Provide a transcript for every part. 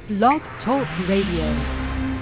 Blog Talk Radio.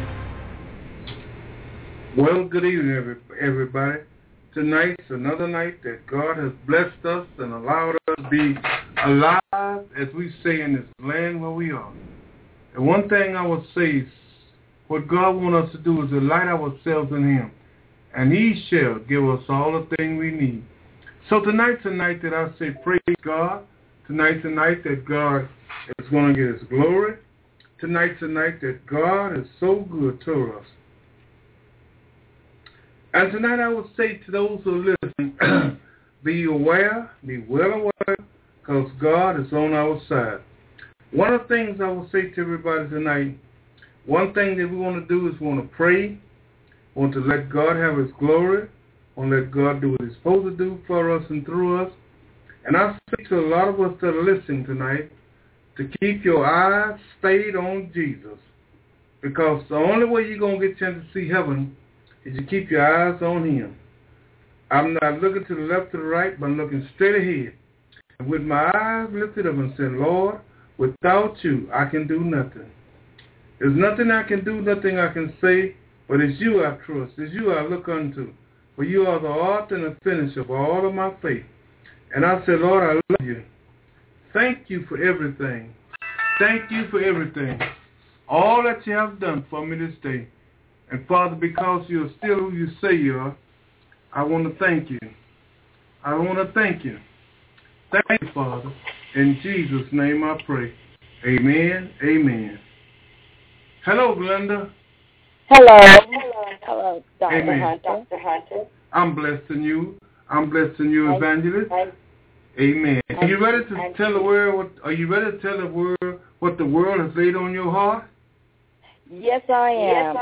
Well, good evening, everybody. Tonight's another night that God has blessed us and allowed us to be alive, as we say, in this land where we are. And one thing I would say is what God wants us to do is delight ourselves in Him, and He shall give us all the things we need. So tonight's a night that I say praise God. Tonight's a night that God is going to get His glory. Tonight's a night that God is so good to us. And tonight I would say to those who are listening, be aware, be well aware, because God is on our side. One of the things I will say to everybody tonight, one thing that we want to do is we want to pray, want to let God have His glory, want to let God do what He's supposed to do for us and through us. And I say to a lot of us that are listening tonight to keep your eyes stayed on Jesus, because the only way you're going to get a chance to see heaven is you keep your eyes on Him. I'm not looking to the left or the right, but I'm looking straight ahead. And with my eyes lifted up and saying, Lord, without you, I can do nothing. There's nothing I can do, nothing I can say, but it's you I trust. It's you I look unto. For you are the author and the finisher of all of my faith. And I say, Lord, I love you. Thank you for everything. Thank you for everything. All that you have done for me this day. And Father, because you're still who you say you are, I want to thank you. I want to thank you. Thank you, Father. In Jesus' name I pray. Amen. Amen. Hello, Glenda. Hello, Dr. Amen. Hunter. I'm blessed in you. I'm blessed in you, Evangelist. Amen. Are you ready to tell the world? Are you ready to tell the world what the world has laid on your heart? Yes, I am.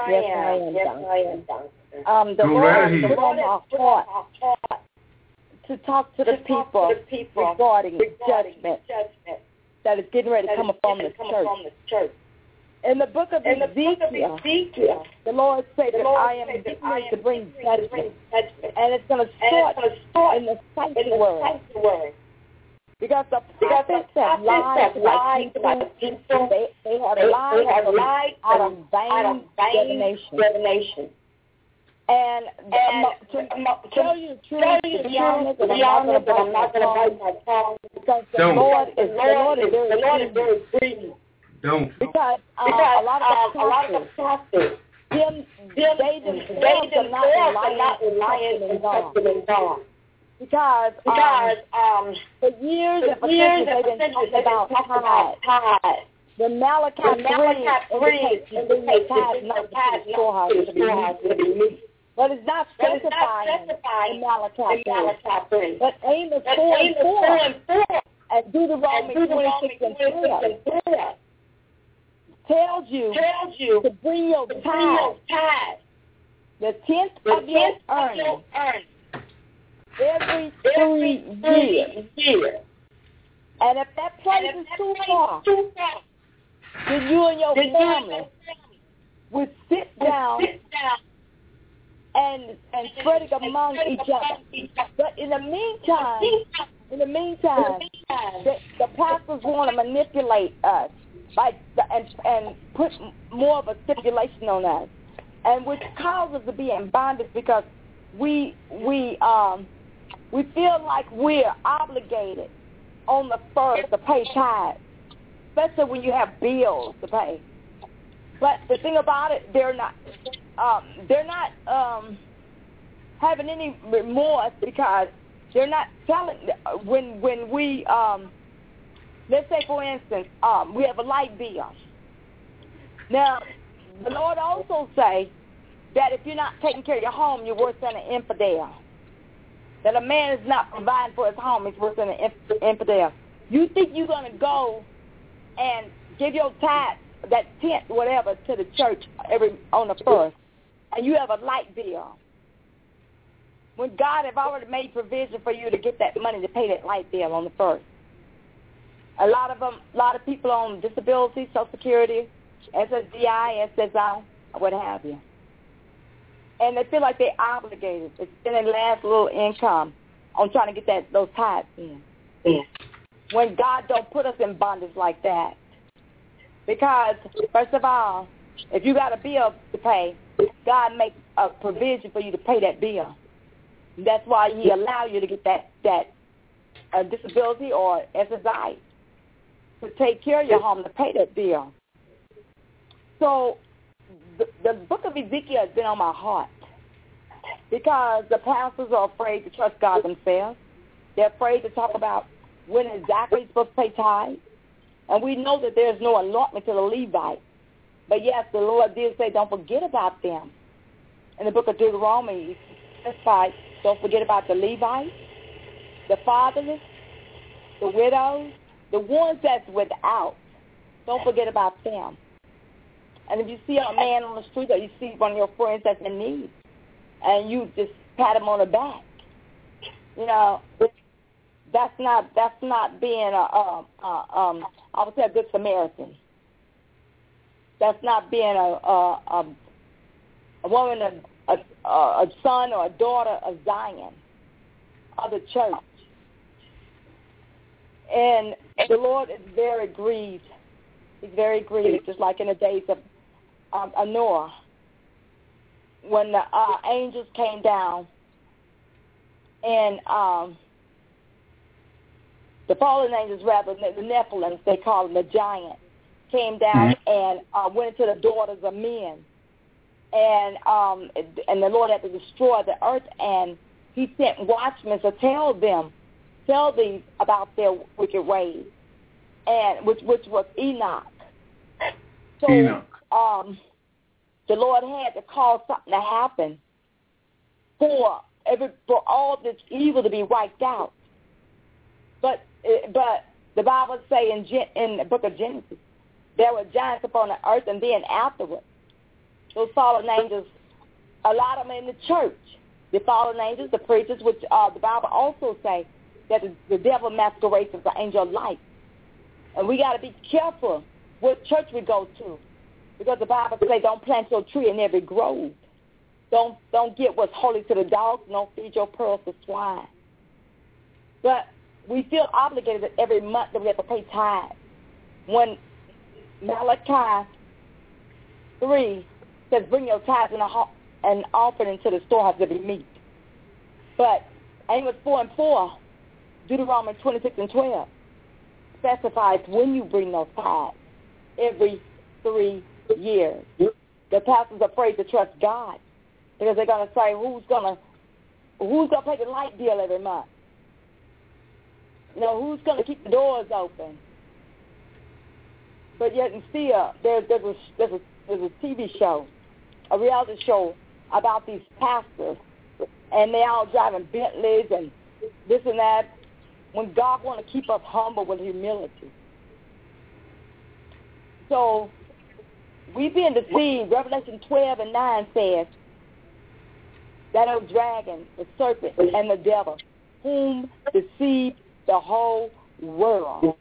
The Lord has put on my heart to talk to the people regarding judgment that is getting ready to come upon the church. In the book of Ezekiel, the Lord said that I am getting ready to bring judgment, and it's going to start in the sanctuary. Because the prophets have lied about the people. They have lied out of vain divination. And to tell you the truth, to be honest, and I'm not going to bite my tongue, because the Lord is very free. Don't. Because a lot of pastors, they themselves are not relying in God. Because for years and for centuries they've been talking about tithe. The Malachi 3 indicates tithe not to the storehouse to be meat. But it's not specifying in Malachi 3. But Amos 4 and Deuteronomy 26 and 3 tells you to bring your tithe, the tenth of your earnings, every 3 years. And if that place is too far, then you and your family would sit down and spread it among each other. But in the meantime, the pastors want to manipulate us and put more of a stipulation on us, and which causes us to be in bondage, because we feel like we're obligated on the first to pay tithe, especially when you have bills to pay. But the thing about it, they're not having any remorse, because they're not telling. When we let's say, for instance, we have a light bill. Now, the Lord also say that if you're not taking care of your home, you're worse than an infidel. That a man is not providing for his home, he's worse than an infidel. You think you're going to go and give your tithe, that tenth, whatever, to the church on the first, and you have a light bill, when God have already made provision for you to get that money to pay that light bill on the first. A lot of people on disability, Social Security, SSDI, SSI, what have you. And they feel like they're obligated to spend their last little income on trying to get those tithes in. Yeah. When God don't put us in bondage like that. Because, first of all, if you got a bill to pay, God makes a provision for you to pay that bill. That's why he allow you to get that disability or SSI to take care of your home, to pay that bill. So the book of Ezekiel has been on my heart because the pastors are afraid to trust God themselves. They're afraid to talk about when exactly you're supposed to pay tithes. And we know that there's no allotment to the Levites. But yes, the Lord did say don't forget about them. In the book of Deuteronomy, that's why don't forget about the Levites, the fatherless, the widows, the ones that's without. Don't forget about them. And if you see a man on the street or you see one of your friends that's in need, and you just pat him on the back, you know, that's not being I would say a good Samaritan. That's not being a woman, a son or a daughter of Zion, of the church. And the Lord is very grieved. He's very grieved, just like in the days of Noah, when the angels came down and the fallen angels, rather, the Nephilims, they call them, the giants, came down and went into the daughters of men. And the Lord had to destroy the earth, and he sent watchmen to tell these about their wicked ways, and which was Enoch. So Enoch. The Lord had to cause something to happen for all this evil to be wiped out. But the Bible say in the book of Genesis, there were giants upon the earth, and then afterwards, those fallen angels, a lot of them in the church, the fallen angels, the preachers, which the Bible also say that the devil masquerades as the angel of light. And we got to be careful what church we go to, because the Bible says don't plant your tree in every grove. Don't get what's holy to the dogs. Don't feed your pearls to swine. But we feel obligated that every month that we have to pay tithes. When Malachi 3 says, bring your tithes and offering into the storehouse of every meat. But Amos 4:4, Deuteronomy 26:12 specifies when you bring those tithes, every 3 years. The pastor's afraid to trust God because they're going to say, who's going to pay the light bill every month? You know, who's going to keep the doors open? But yet in Sia, there's a TV show, a reality show about these pastors, and they all driving Bentleys and this and that, when God wants to keep us humble with humility. So we've been deceived. Revelation 12:9 says that old dragon, the serpent, and the devil, whom deceived the whole world.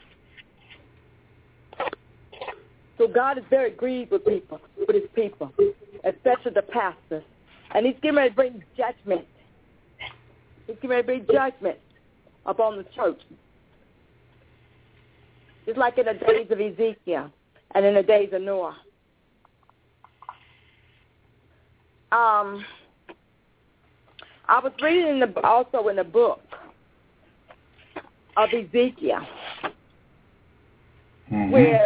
So God is very grieved with his people, especially the pastors. And he's getting ready to bring judgment. He's getting ready to bring judgment upon the church. Just like in the days of Ezekiel and in the days of Noah. I was reading also in the book of Ezekiel, where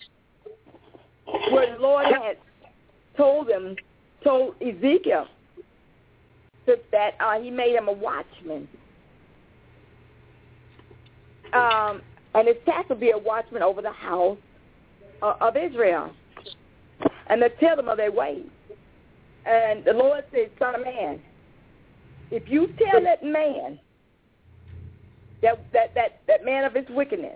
the Lord had told Ezekiel that he made him a watchman. And his task would be a watchman over the house of Israel, and to tell them of their ways. And the Lord said, son of man, if you tell that man, that man of his wickedness,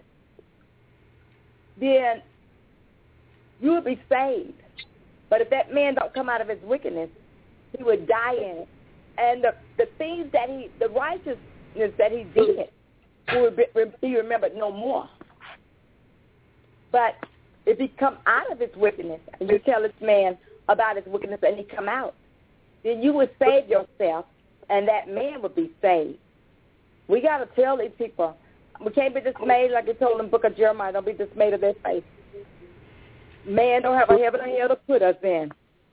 then you will be saved. But if that man don't come out of his wickedness, he would die in it. And the things that the righteousness that he did will be remembered no more. But if he come out of his wickedness, and you tell this man about his wickedness and he come out, then you would save yourself, and that man would be saved. We got to tell these people. We can't be dismayed, like he told in the book of Jeremiah. Don't be dismayed of their faith. Man don't have a heaven or hell to put us in.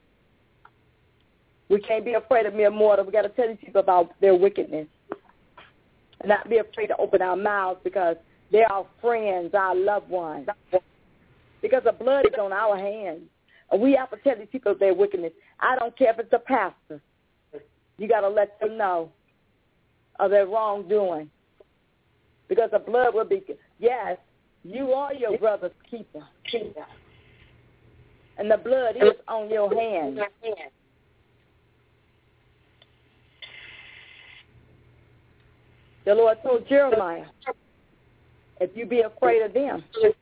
We can't be afraid of mere mortal. We got to tell these people about their wickedness. And not be afraid to open our mouths because they're our friends, our loved ones. Because the blood is on our hands. And we have to tell these people their wickedness. I don't care if it's a pastor. You got to let them know of their wrongdoing. Because the blood will be, yes, you are your brother's keeper. And the blood is on your hands. The Lord told Jeremiah, if you be afraid of them,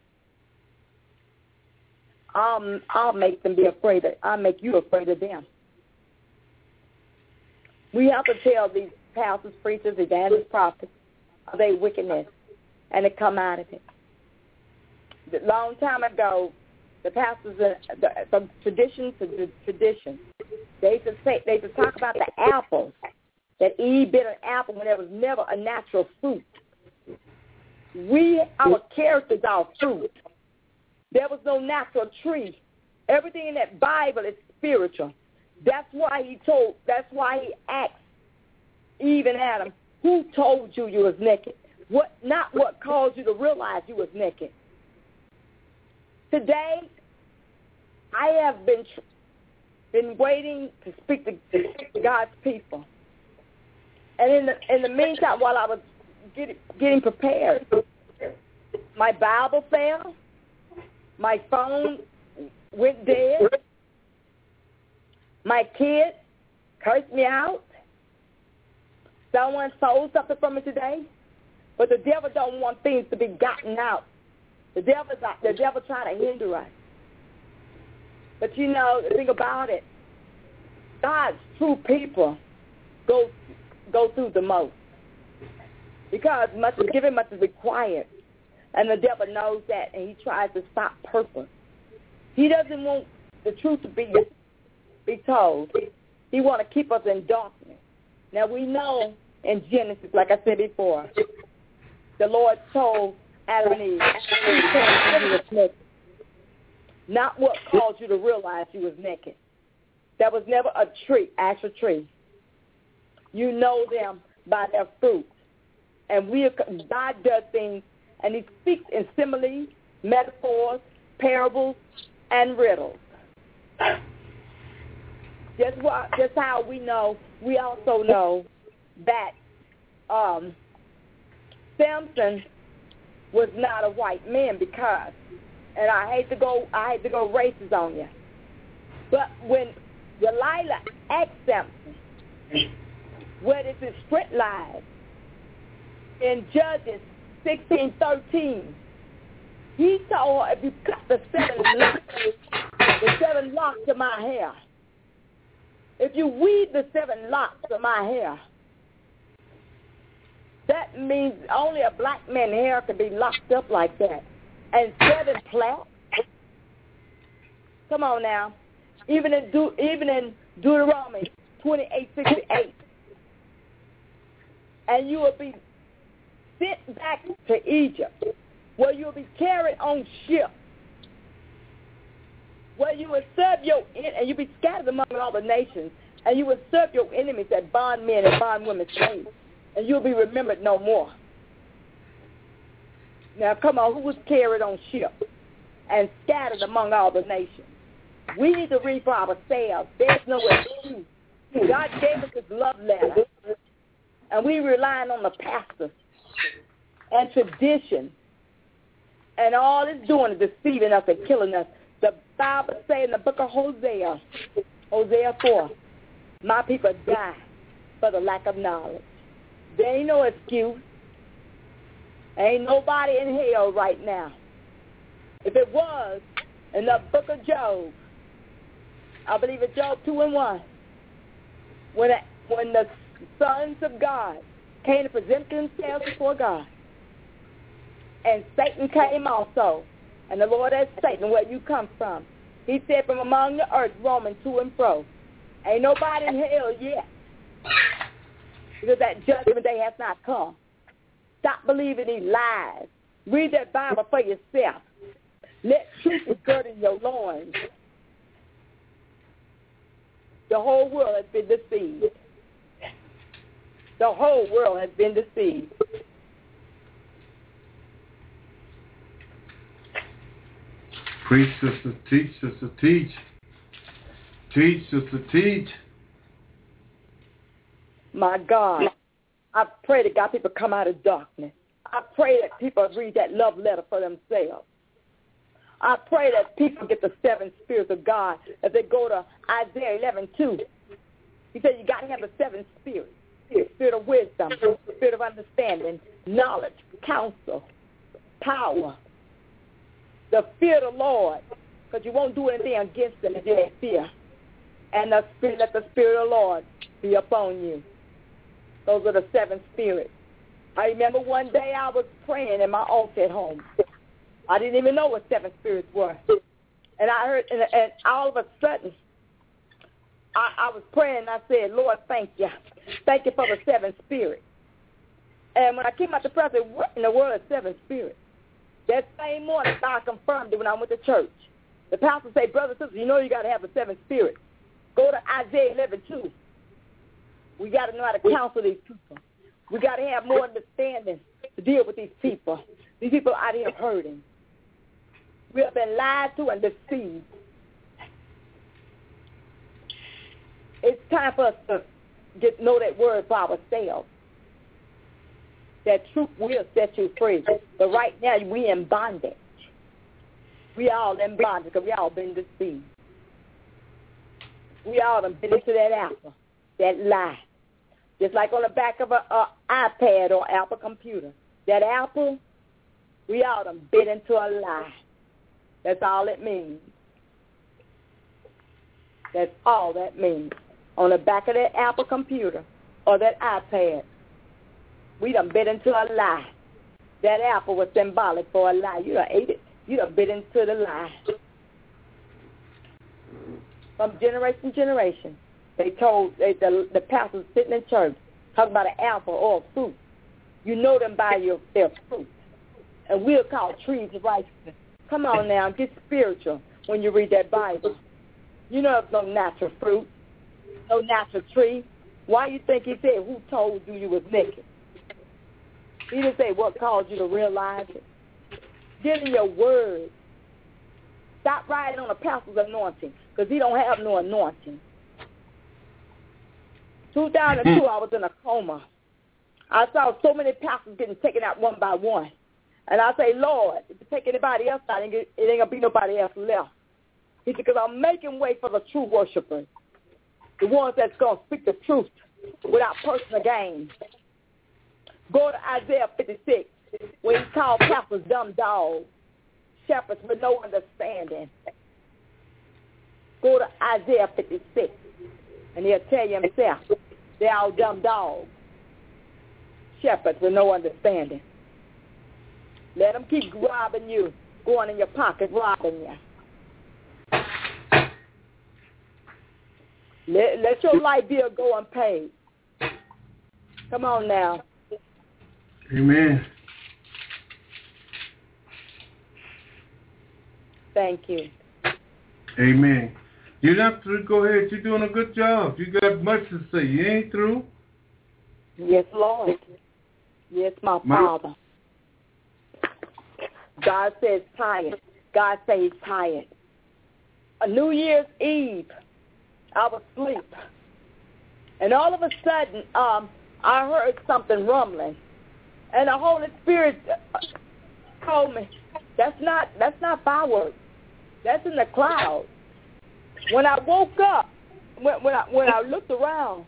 I'll make them be afraid. I'll make you afraid of them. We have to tell these pastors, preachers, evangelists, prophets of their wickedness, and to come out of it. A long time ago, the pastors, from tradition to tradition, they used to talk about the apples. That Eve bit an apple when there was never a natural fruit. Our characters are fruit. There was no natural tree. Everything in that Bible is spiritual. That's why he asked Eve and Adam, who told you you was naked? Not what caused you to realize you was naked. Today, I have been waiting to speak to God's people. And in the meantime, while I was getting prepared, my Bible fell, my phone went dead, my kid cursed me out, someone stole something from me today, but the devil don't want things to be gotten out. The devil trying to hinder us. But you know, the thing about it, God's true people go through the most. Because much is given, much is required. And the devil knows that, and he tries to stop purpose. He doesn't want the truth to be told. He wants to keep us in darkness. Now, we know in Genesis, like I said before, the Lord told Adam and Eve, he told you was naked. Not what caused you to realize you was naked. There was never a tree, actual tree. You know them by their fruit. And God does things, and he speaks in similes, metaphors, parables, and riddles. Just how we know, we also know that Samson was not a white man because, and I hate to go racist on you, but when Delilah asked Samson, where does his strength lies? In Judges 16:13, he told her, if you cut the seven locks of my hair, if you weave the 7 locks of my hair, that means only a black man's hair can be locked up like that. And 7 plaits? Come on now. Even in Deuteronomy 28:68. And you will be sent back to Egypt, where you will be carried on ships, where you will serve and you'll be scattered among all the nations, and you will serve your enemies as bondmen and bondwomen slaves, and you'll be remembered no more. Now, come on, who was carried on ships and scattered among all the nations? We need to read for ourselves. There's no excuse. God gave us his love letter, and we relying on the pastors and tradition, and all it's doing is deceiving us and killing us. The Bible says in the book of Hosea 4, my people die for the lack of knowledge. There ain't no excuse. Ain't nobody in hell right now. If it was, in the book of Job, I believe it's Job 2:1, when the sons of God came to present themselves before God, and Satan came also, and the Lord asked Satan, where you come from? He said, from among the earth, roaming to and fro. Ain't nobody in hell yet, because that judgment day has not come. Stop believing these lies. Read that Bible for yourself. Let truth be girded in your loins. The whole world has been deceived. The whole world has been deceived. Preach, sister, teach, sister, teach. Teach, sister, teach. My God, I pray that God people come out of darkness. I pray that people read that love letter for themselves. I pray that people get the 7 spirits of God. As they go to Isaiah 11:2, he said you got to have the 7 spirits. Spirit of wisdom, spirit of understanding, knowledge, counsel, power. The fear of the Lord, because you won't do anything against them if you have fear. And let the Spirit of the Lord be upon you. Those are the 7 spirits. I remember one day I was praying in my altar at home. I didn't even know what 7 spirits were. And I heard, and all of a sudden, I was praying and I said, Lord, thank you. Thank you for the 7 spirits. And when I came out the prayer, I said, what in the world is 7 spirits? That same morning, God confirmed it when I went to church. The pastor said, brother, sister, you know you got to have the 7 spirits. Go to Isaiah 11:2. We got to know how to counsel these people. We got to have more understanding to deal with these people. These people out here hurting. We have been lied to and deceived. It's time for us to know that word for ourselves. That truth will set you free. But right now, we in bondage. We all in bondage because we all been deceived. We all done been into that apple, that lie. Just like on the back of an iPad or Apple computer. That apple, we all done bit into a lie. That's all it means. That's all that means. On the back of that Apple computer or that iPad, we done bit into a lie. That apple was symbolic for a lie. You done ate it. You done bit into the lie. From generation to generation, they told the pastors sitting in church, talking about an apple or a fruit. You know them by their fruit. And we'll call trees of righteousness. Come on now, get spiritual when you read that Bible. You know there's no natural fruit, no natural tree. Why you think he said, who told you you was naked? He didn't say what caused you to realize it. Get in your word. Stop riding on a pastor's anointing because he don't have no anointing. 2002, I was in a coma. I saw so many pastors getting taken out one by one. And I say, Lord, if you take anybody else out, it ain't going to be nobody else left. He said, because I'm making way for the true worshipers, the ones that's going to speak the truth without personal gain. Go to Isaiah 56, where he called pastors dumb dogs, shepherds with no understanding. Go to Isaiah 56, and he'll tell you himself, they're all dumb dogs, shepherds with no understanding. Let them keep robbing you, going in your pocket, robbing you. Let your light bill go unpaid. Come on now. Amen. Thank you. Amen. You're not through. Go ahead. You're doing a good job. You got much to say. You ain't through. Yes, Lord. Yes, my Father. God says tired. God says he's tired. A New Year's Eve, I was asleep. And all of a sudden, I heard something rumbling. And the Holy Spirit told me, that's not fireworks. That's in the clouds. When I woke up, when I looked around,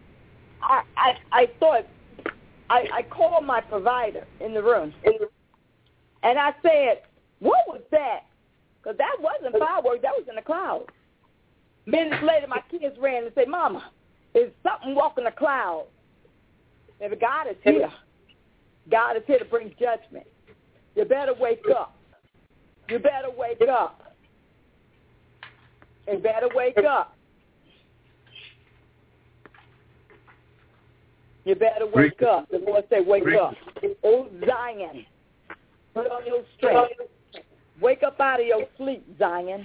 I thought, I called my provider in the room. And I said, what was that? Because that wasn't fireworks. That was in the clouds. Minutes later, my kids ran and said, Mama, there's something walking the clouds. Maybe God is here. God is here to bring judgment. You better wake up. You better wake up. You better wake up. You better wake up. The Lord said, wake up. Oh, Zion, put on your strength. Wake up out of your sleep, Zion.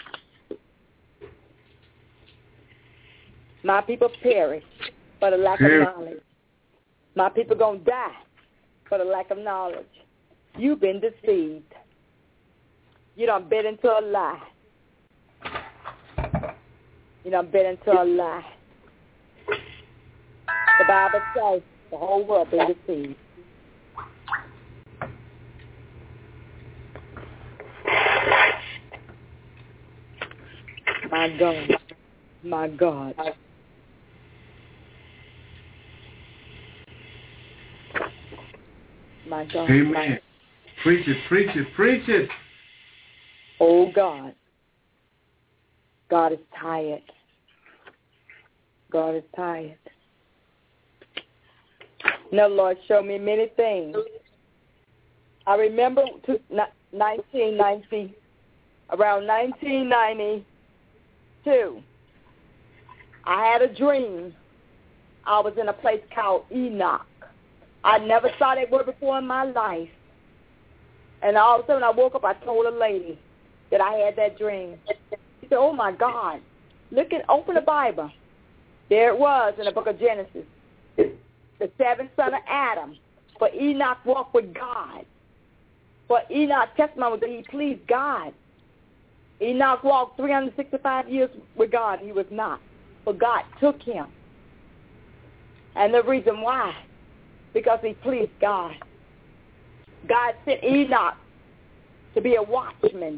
My people perish for the lack of knowledge. My people going to die for the lack of knowledge. You've been deceived. You done bit into a lie. You done bit into a lie. The Bible says the whole world been deceived. My God. My God. My God. Amen. Preach it, preach it, preach it. Oh, God. God is tired. God is tired. Now, Lord, show me many things. I remember around 1992, I had a dream. I was in a place called Enoch. I never saw that word before in my life. And all of a sudden I woke up, I told a lady that I had that dream. She said, oh, my God, open the Bible. There it was in the book of Genesis. The seventh son of Adam. For Enoch walked with God. For Enoch's testimony was that he pleased God. Enoch walked 365 years with God. He was not. But God took him. And the reason why, because he pleased God. God sent Enoch to be a watchman.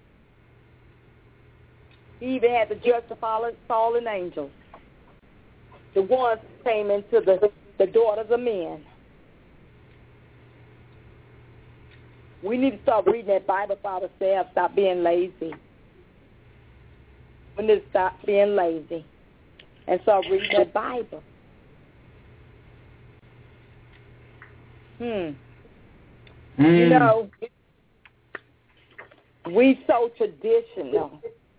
He even had to judge the fallen angels. The ones that came into the daughters of men. We need to start reading that Bible for ourselves. Stop being lazy. We need to stop being lazy and start reading that Bible. You know, we so traditional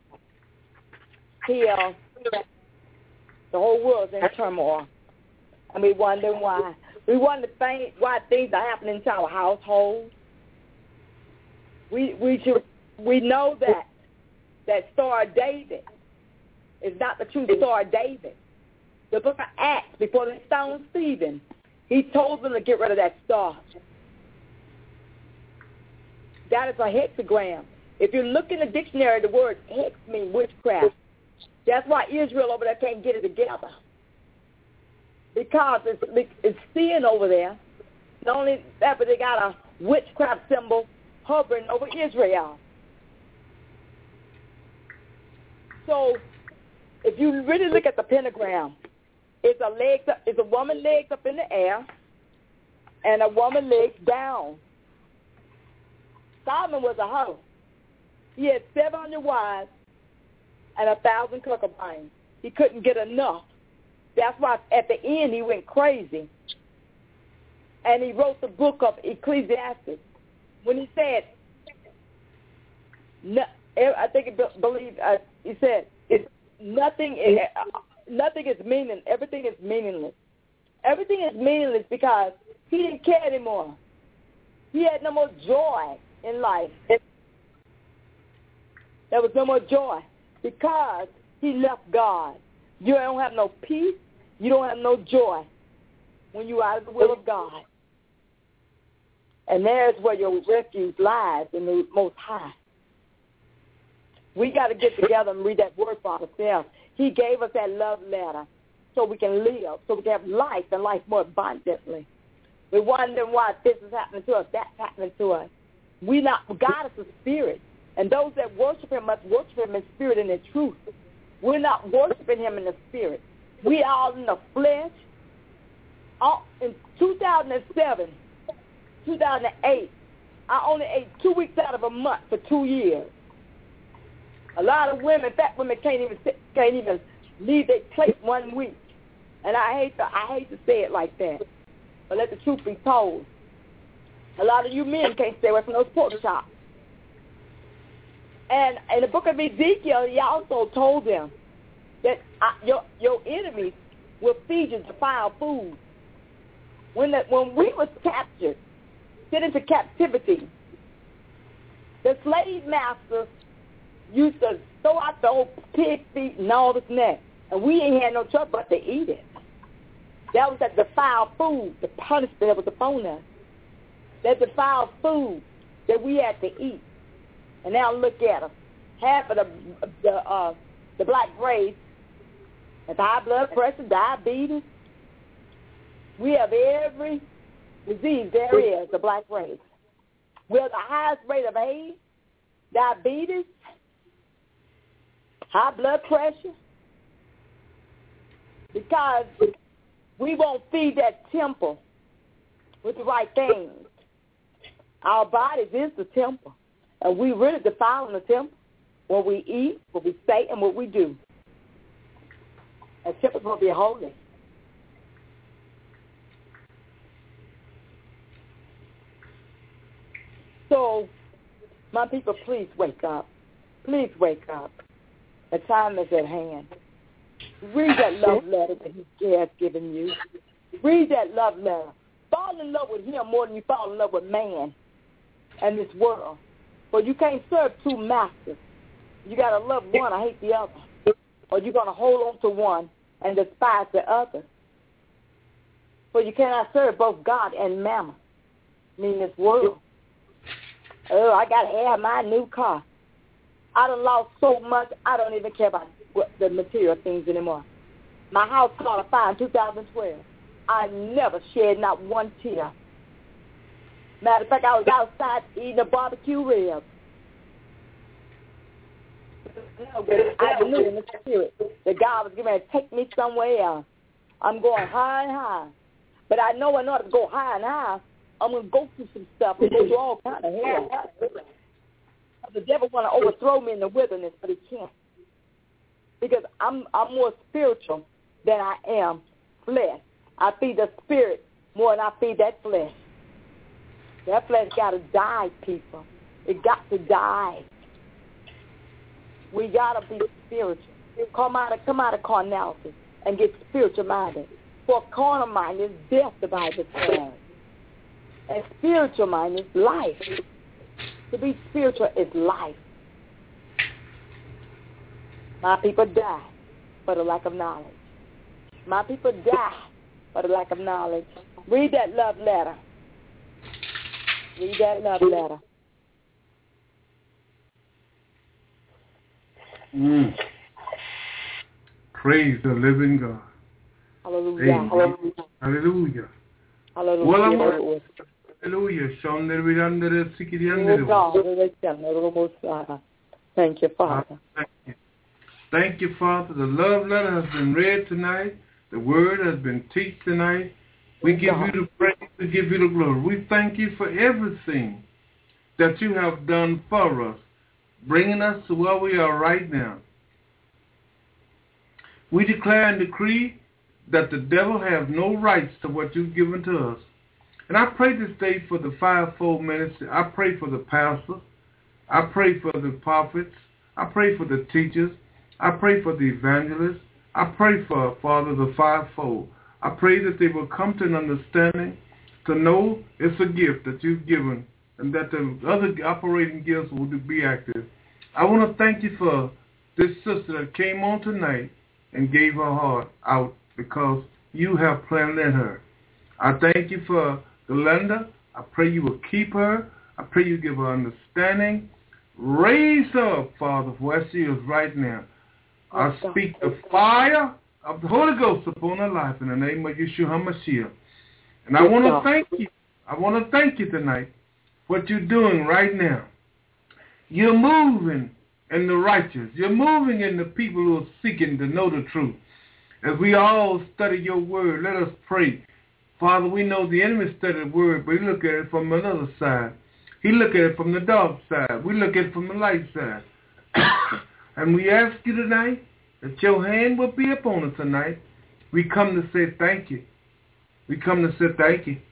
here. The whole world's in turmoil. And we wonder why. We wonder why things are happening to our household. We know that Star of David is not the true Star of David. The book of Acts, before they stoned Stephen, he told them to get rid of that star. That is a hexagram. If you look in the dictionary, the word hex means witchcraft. That's why Israel over there can't get it together. Because it's sin over there. Not only that, but they got a witchcraft symbol hovering over Israel. So if you really look at the pentagram, it's a woman legs up in the air and a woman legs down. Solomon was a hoe. He had 700 wives and 1,000 concubines. He couldn't get enough. That's why at the end he went crazy. And he wrote the book of Ecclesiastes. When he said, I think he said, nothing is meaningless. Everything is meaningless. Everything is meaningless because he didn't care anymore. He had no more joy in life. There was no more joy because he left God. You don't have no peace. You don't have no joy when you're out of the will of God. And there's where your refuge lies, in the Most High. We got to get together and read that word for ourselves. He gave us that love letter so we can live, so we can have life and life more abundantly. We're wondering why this is happening to us, that's happening to us. God is a spirit, and those that worship him must worship him in spirit and in truth. We're not worshiping him in the spirit. We are all in the flesh. In 2007, 2008, I only ate 2 weeks out of a month for 2 years. A lot of women, fat women, can't even leave their plate 1 week. And I hate to say it like that, but let the truth be told. A lot of you men can't stay away from those pork chops. And in the book of Ezekiel, he also told them that your enemies will feed you defiled food. When we was captured, sent into captivity, The slave masters used to throw out the old pig feet and all this and that. And we ain't had no choice but to eat it. That was that defiled food, the punishment that was upon us. That defiled food that we had to eat. And now look at us. Half of the black race has high blood pressure, diabetes. We have every disease there is, the black race. We have the highest rate of AIDS, diabetes, high blood pressure, because we won't feed that temple with the right things. Our bodies is the temple, and we really defiling the temple. What we eat, what we say, and what we do. The temple's going to be holy. So, my people, please wake up. Please wake up. The time is at hand. Read that love letter that he has given you. Read that love letter. Fall in love with him more than you fall in love with man and this world. But you can't serve two masters. You got to love one, I hate the other. Or you're going to hold on to one and despise the other. For you cannot serve both God and mammon, meaning this world. Oh, I got to have my new car. I done lost so much, I don't even care about the material things anymore. My house caught a fire in 2012. I never shed not one tear. Matter of fact, I was outside eating a barbecue rib. I knew in the spirit that God was going to take me somewhere else. I'm going high and high. But I know in order to go high and high, I'm going to go through some stuff and go through all kind of hell. The devil want to overthrow me in the wilderness, but he can't. Because I'm more spiritual than I am flesh. I feed the spirit more than I feed that flesh. That flesh got to die, people. It got to die. We got to be spiritual. Come out of carnality and get spiritual minded. For carnal mind is death, the Bible says. And spiritual mind is life. To be spiritual is life. My people die for the lack of knowledge. My people die for the lack of knowledge. Read that love letter. Read that love letter. Praise the living God. Hallelujah. Amen. Hallelujah. Hallelujah. Hallelujah. Thank you, Father. Thank you, Father. The love letter has been read tonight. The word has been taught tonight. We give you the praise. We give you the glory. We thank you for everything that you have done for us, bringing us to where we are right now. We declare and decree that the devil has no rights to what you've given to us. And I pray this day for the fivefold ministry. I pray for the pastors. I pray for the prophets. I pray for the teachers. I pray for the evangelists. I pray for, Father, the fivefold. I pray that they will come to an understanding to know it's a gift that you've given and that the other operating gifts will be active. I want to thank you for this sister that came on tonight and gave her heart out because you have planted in her. I thank you for Glenda. I pray you will keep her. I pray you give her understanding. Raise her up, Father, where she is right now. I speak the fire of the Holy Ghost upon her life in the name of Yeshua HaMashiach. And I want to thank you. I want to thank you tonight for what you're doing right now. You're moving in the righteous. You're moving in the people who are seeking to know the truth. As we all study your word, let us pray. Father, we know the enemy studied the word, but he look at it from another side. He look at it from the dark side. We look at it from the light side. And we ask you tonight that your hand will be upon us tonight. We come to say thank you. We come to say thank you.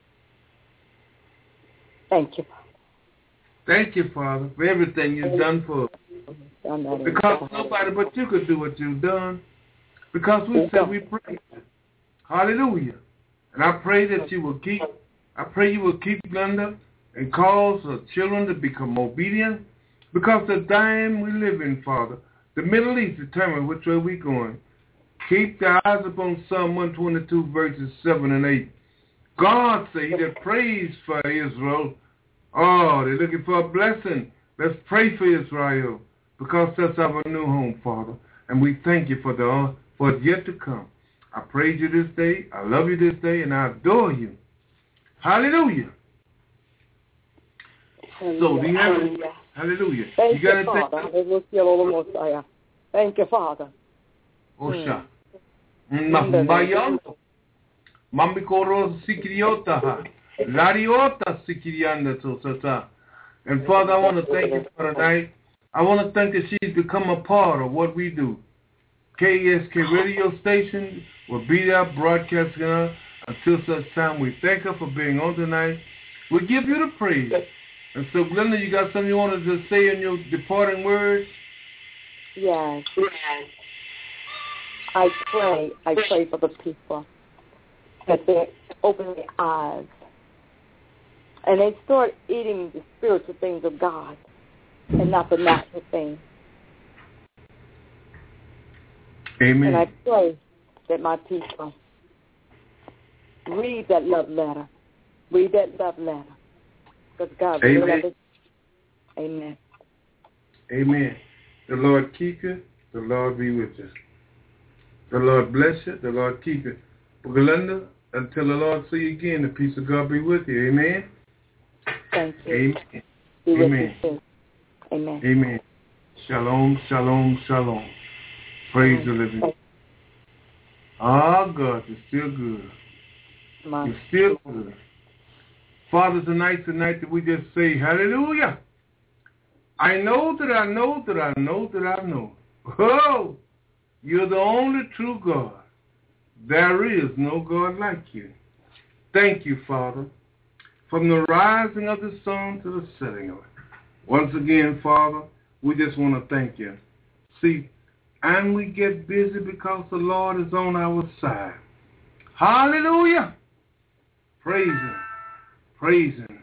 Thank you. Thank you, Father, for everything you've done for us. Because nobody but you could do what you've done. Because we said we praise you. Hallelujah. And I pray that you will keep, I pray you will keep Glenda and cause the children to become obedient, because the time we live in, Father, the Middle East determines which way we're going. Keep the eyes upon Psalm 122, verses 7 and 8. God said, he that prays for Israel, oh, they're looking for a blessing. Let's pray for Israel, because that's our new home, Father. And we thank you for it yet to come. I praise you this day, I love you this day, and I adore you. Hallelujah. So, do you have it? Hallelujah. Thank you, Father. Thank you, Father. Osha. Mbayando. Mambikoro sikiriota. Lariota sikirianda tosata. And Father, I want to thank you for tonight. I want to thank that she's become a part of what we do. KSK radio station will be there broadcasting her until such time. We thank her for being on tonight. We give you the praise. And so, Glenda, you got something you wanted to say in your departing words? Yes. I pray for the people that they open their eyes and they start eating the spiritual things of God and not the natural things. Amen. And I pray that my people read that love letter. Read that love letter. Because God will love it. Amen. Amen. The Lord keep you. The Lord be with you. The Lord bless you. The Lord keep you. Belinda, until the Lord see you again, the peace of God be with you. Amen. Thank you. Amen. Be with Amen. you too. Amen. Amen. Shalom, shalom, shalom. Praise the living God. Ah, God, you're still good. You're still good. Father, tonight that we just say hallelujah. I know that I know that I know that I know. Oh, you're the only true God. There is no God like you. Thank you, Father, from the rising of the sun to the setting of it. Once again, Father, we just want to thank you. See, and we get busy because the Lord is on our side. Hallelujah. Praise him. Praise him.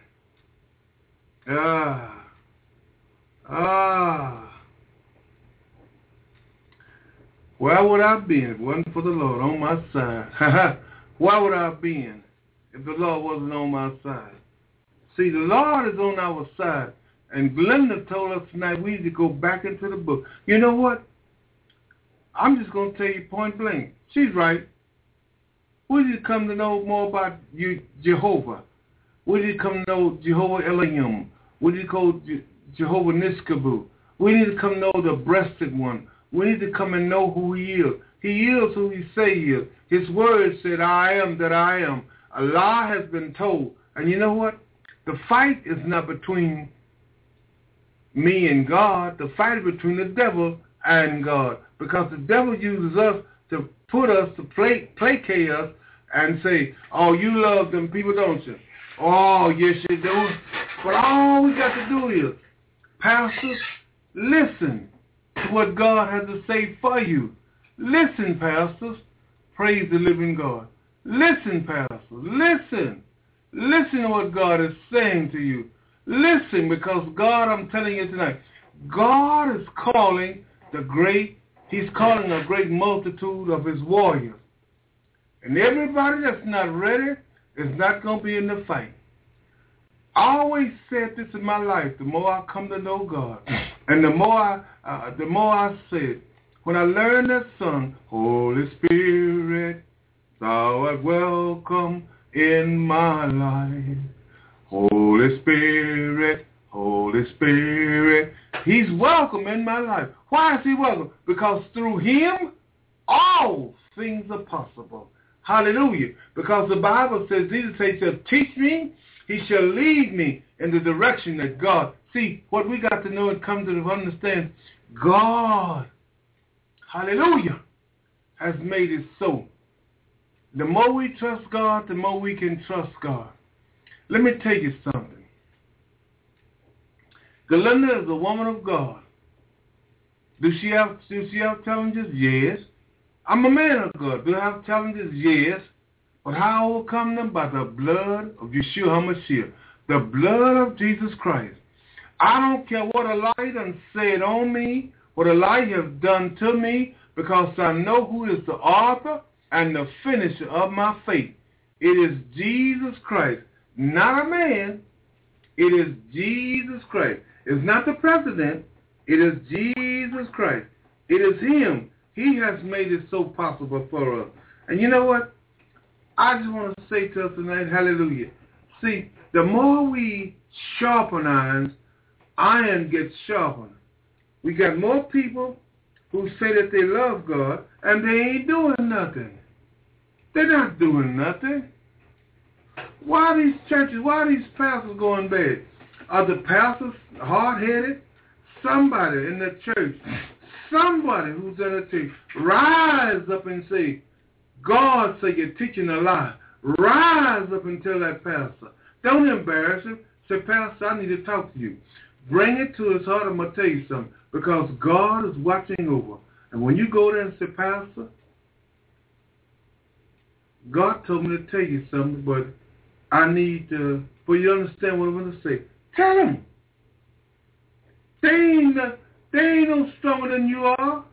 Where would I be if it wasn't for the Lord on my side? Where would I have been if the Lord wasn't on my side? See, the Lord is on our side. And Glenda told us tonight we need to go back into the book. You know what? I'm just going to tell you point blank. She's right. We need to come to know more about you, Jehovah. We need to come to know Jehovah Elohim. We need to call Jehovah Niskabu. We need to come know the breasted one. We need to come and know who he is. He is who he say he is. His word said, I am that I am. Allah has been told. And you know what? The fight is not between me and God. The fight is between the devil and God. Because the devil uses us to put us, to placate us and say, oh, you love them people, don't you? Oh, yes, you do. But all we got to do is, Pastor, listen to what God has to say for you. Listen, pastors. Praise the living God. Listen, pastors. Listen. Listen to what God is saying to you. Listen, because God, I'm telling you tonight, God is calling He's calling a great multitude of his warriors. And everybody that's not ready is not going to be in the fight. I always said this in my life, the more I come to know God, and the more I said, when I learned that song, Holy Spirit, thou art welcome in my life. Holy Spirit, Holy Spirit, he's welcome in my life. Why is he welcome? Because through him, all things are possible. Hallelujah. Because the Bible says, Jesus says, he shall teach me, he shall lead me in the direction that God. See, what we got to know and come to understand, God, hallelujah, has made it so. The more we trust God, the more we can trust God. Let me tell you something. Glenda is a woman of God. Does she have challenges? Yes. I'm a man of God. Do I have challenges? Yes. But how I overcome them? By the blood of Yeshua HaMashiach. The blood of Jesus Christ. I don't care what a lie done said on me, what a lie has done to me, because I know who is the author and the finisher of my faith. It is Jesus Christ, not a man. It is Jesus Christ. It's not the president. It is Jesus Christ. It is him. He has made it so possible for us. And you know what? I just want to say to us tonight, hallelujah. See, the more we sharpen irons, iron gets sharpened. We got more people who say that they love God, and they ain't doing nothing. They're not doing nothing. Why are these churches, why are these pastors going bad? Are the pastors hard-headed? Somebody in the church, somebody who's in the church, rise up and say, God say you're teaching a lie. Rise up and tell that pastor. Don't embarrass him. Say, Pastor, I need to talk to you. Bring it to his heart. I'm going to tell you something. Because God is watching over. And when you go there and say, Pastor, God told me to tell you something, but I need to, for you to understand what I'm going to say. Tell him. They ain't no stronger than you are.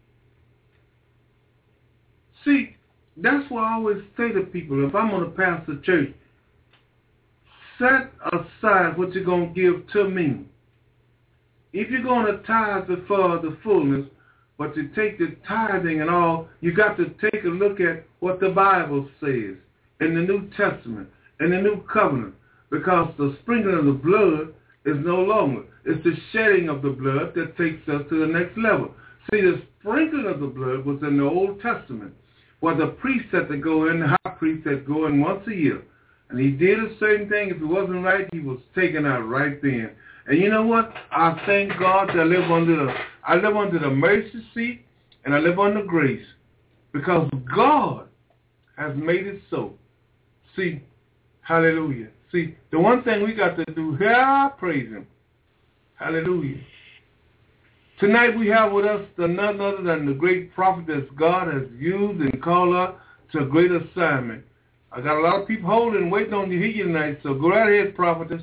See, that's why I always say to people, if I'm going to pastor church, set aside what you're going to give to me. If you're going to tithe for the fullness, but to take the tithing and all, you got to take a look at what the Bible says in the New Testament, in the New Covenant, because the sprinkling of the blood is no longer. It's the shedding of the blood that takes us to the next level. See, the sprinkling of the blood was in the Old Testament, where the priest had to go in, the high priest had to go in once a year. And he did a certain thing. If it wasn't right, he was taken out right then. And you know what? I thank God that I live under the mercy seat, and I live under grace, because God has made it so. See, hallelujah. See, the one thing we got to do here, praise him. Hallelujah. Tonight we have with us none other than the great prophet that God has used and called us to a great assignment. I got a lot of people holding and waiting on you to hear you tonight, so go right ahead, prophetess.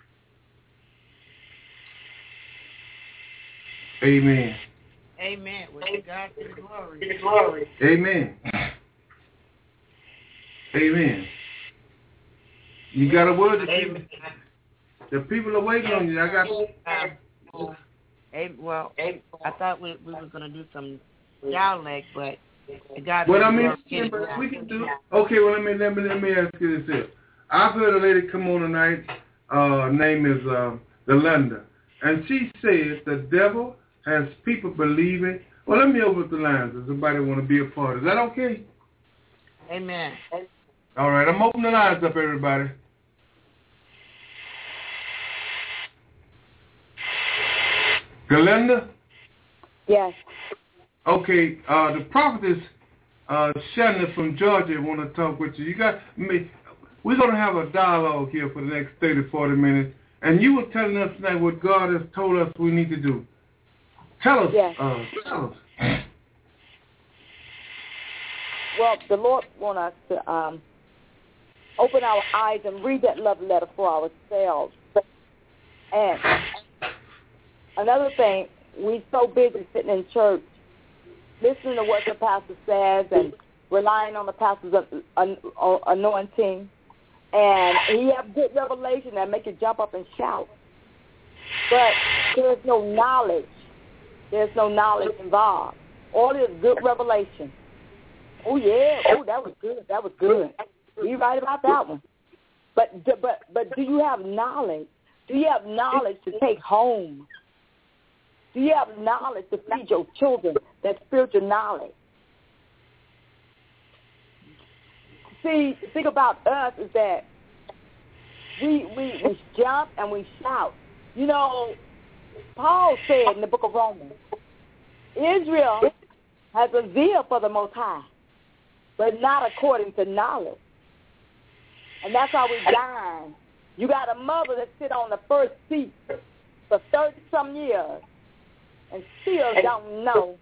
Amen. Amen. With God be the glory. Amen. Amen. You got a word that the people are waiting on you. I got. Well, I thought we were going to do some dialect, but God. Well, I mean, we can do. Okay, well, let me ask you this here. I've heard a lady come on tonight. Name is Delenda, and she says the devil has people believing. Well, let me open the lines. Does somebody want to be a part? Is that okay? Amen. All right, I'm opening the lines up, everybody. Glenda? Yes. Okay, the prophetess Shannon from Georgia want to talk with you. We're going to have a dialogue here for the next 30, 40 minutes, and you were telling us tonight what God has told us we need to do. Tell us. Yes. Tell us. Well, the Lord wants us to open our eyes and read that love letter for ourselves. And another thing, we're so busy sitting in church, listening to what the pastor says and relying on the pastor's anointing. And he have good revelation that make you jump up and shout. But there's no knowledge. There's no knowledge involved. All this good revelation. Oh, yeah. Oh, that was good. That was good. You're right about that one. But do you have knowledge? Do you have knowledge to take home? Do you have knowledge to feed your children, that spiritual knowledge? See, the thing about us is that we jump and we shout. You know, Paul said in the book of Romans, Israel has a zeal for the Most High, but not according to knowledge. And that's how we dine. You got a mother that sit on the first seat for 30-some years and still don't know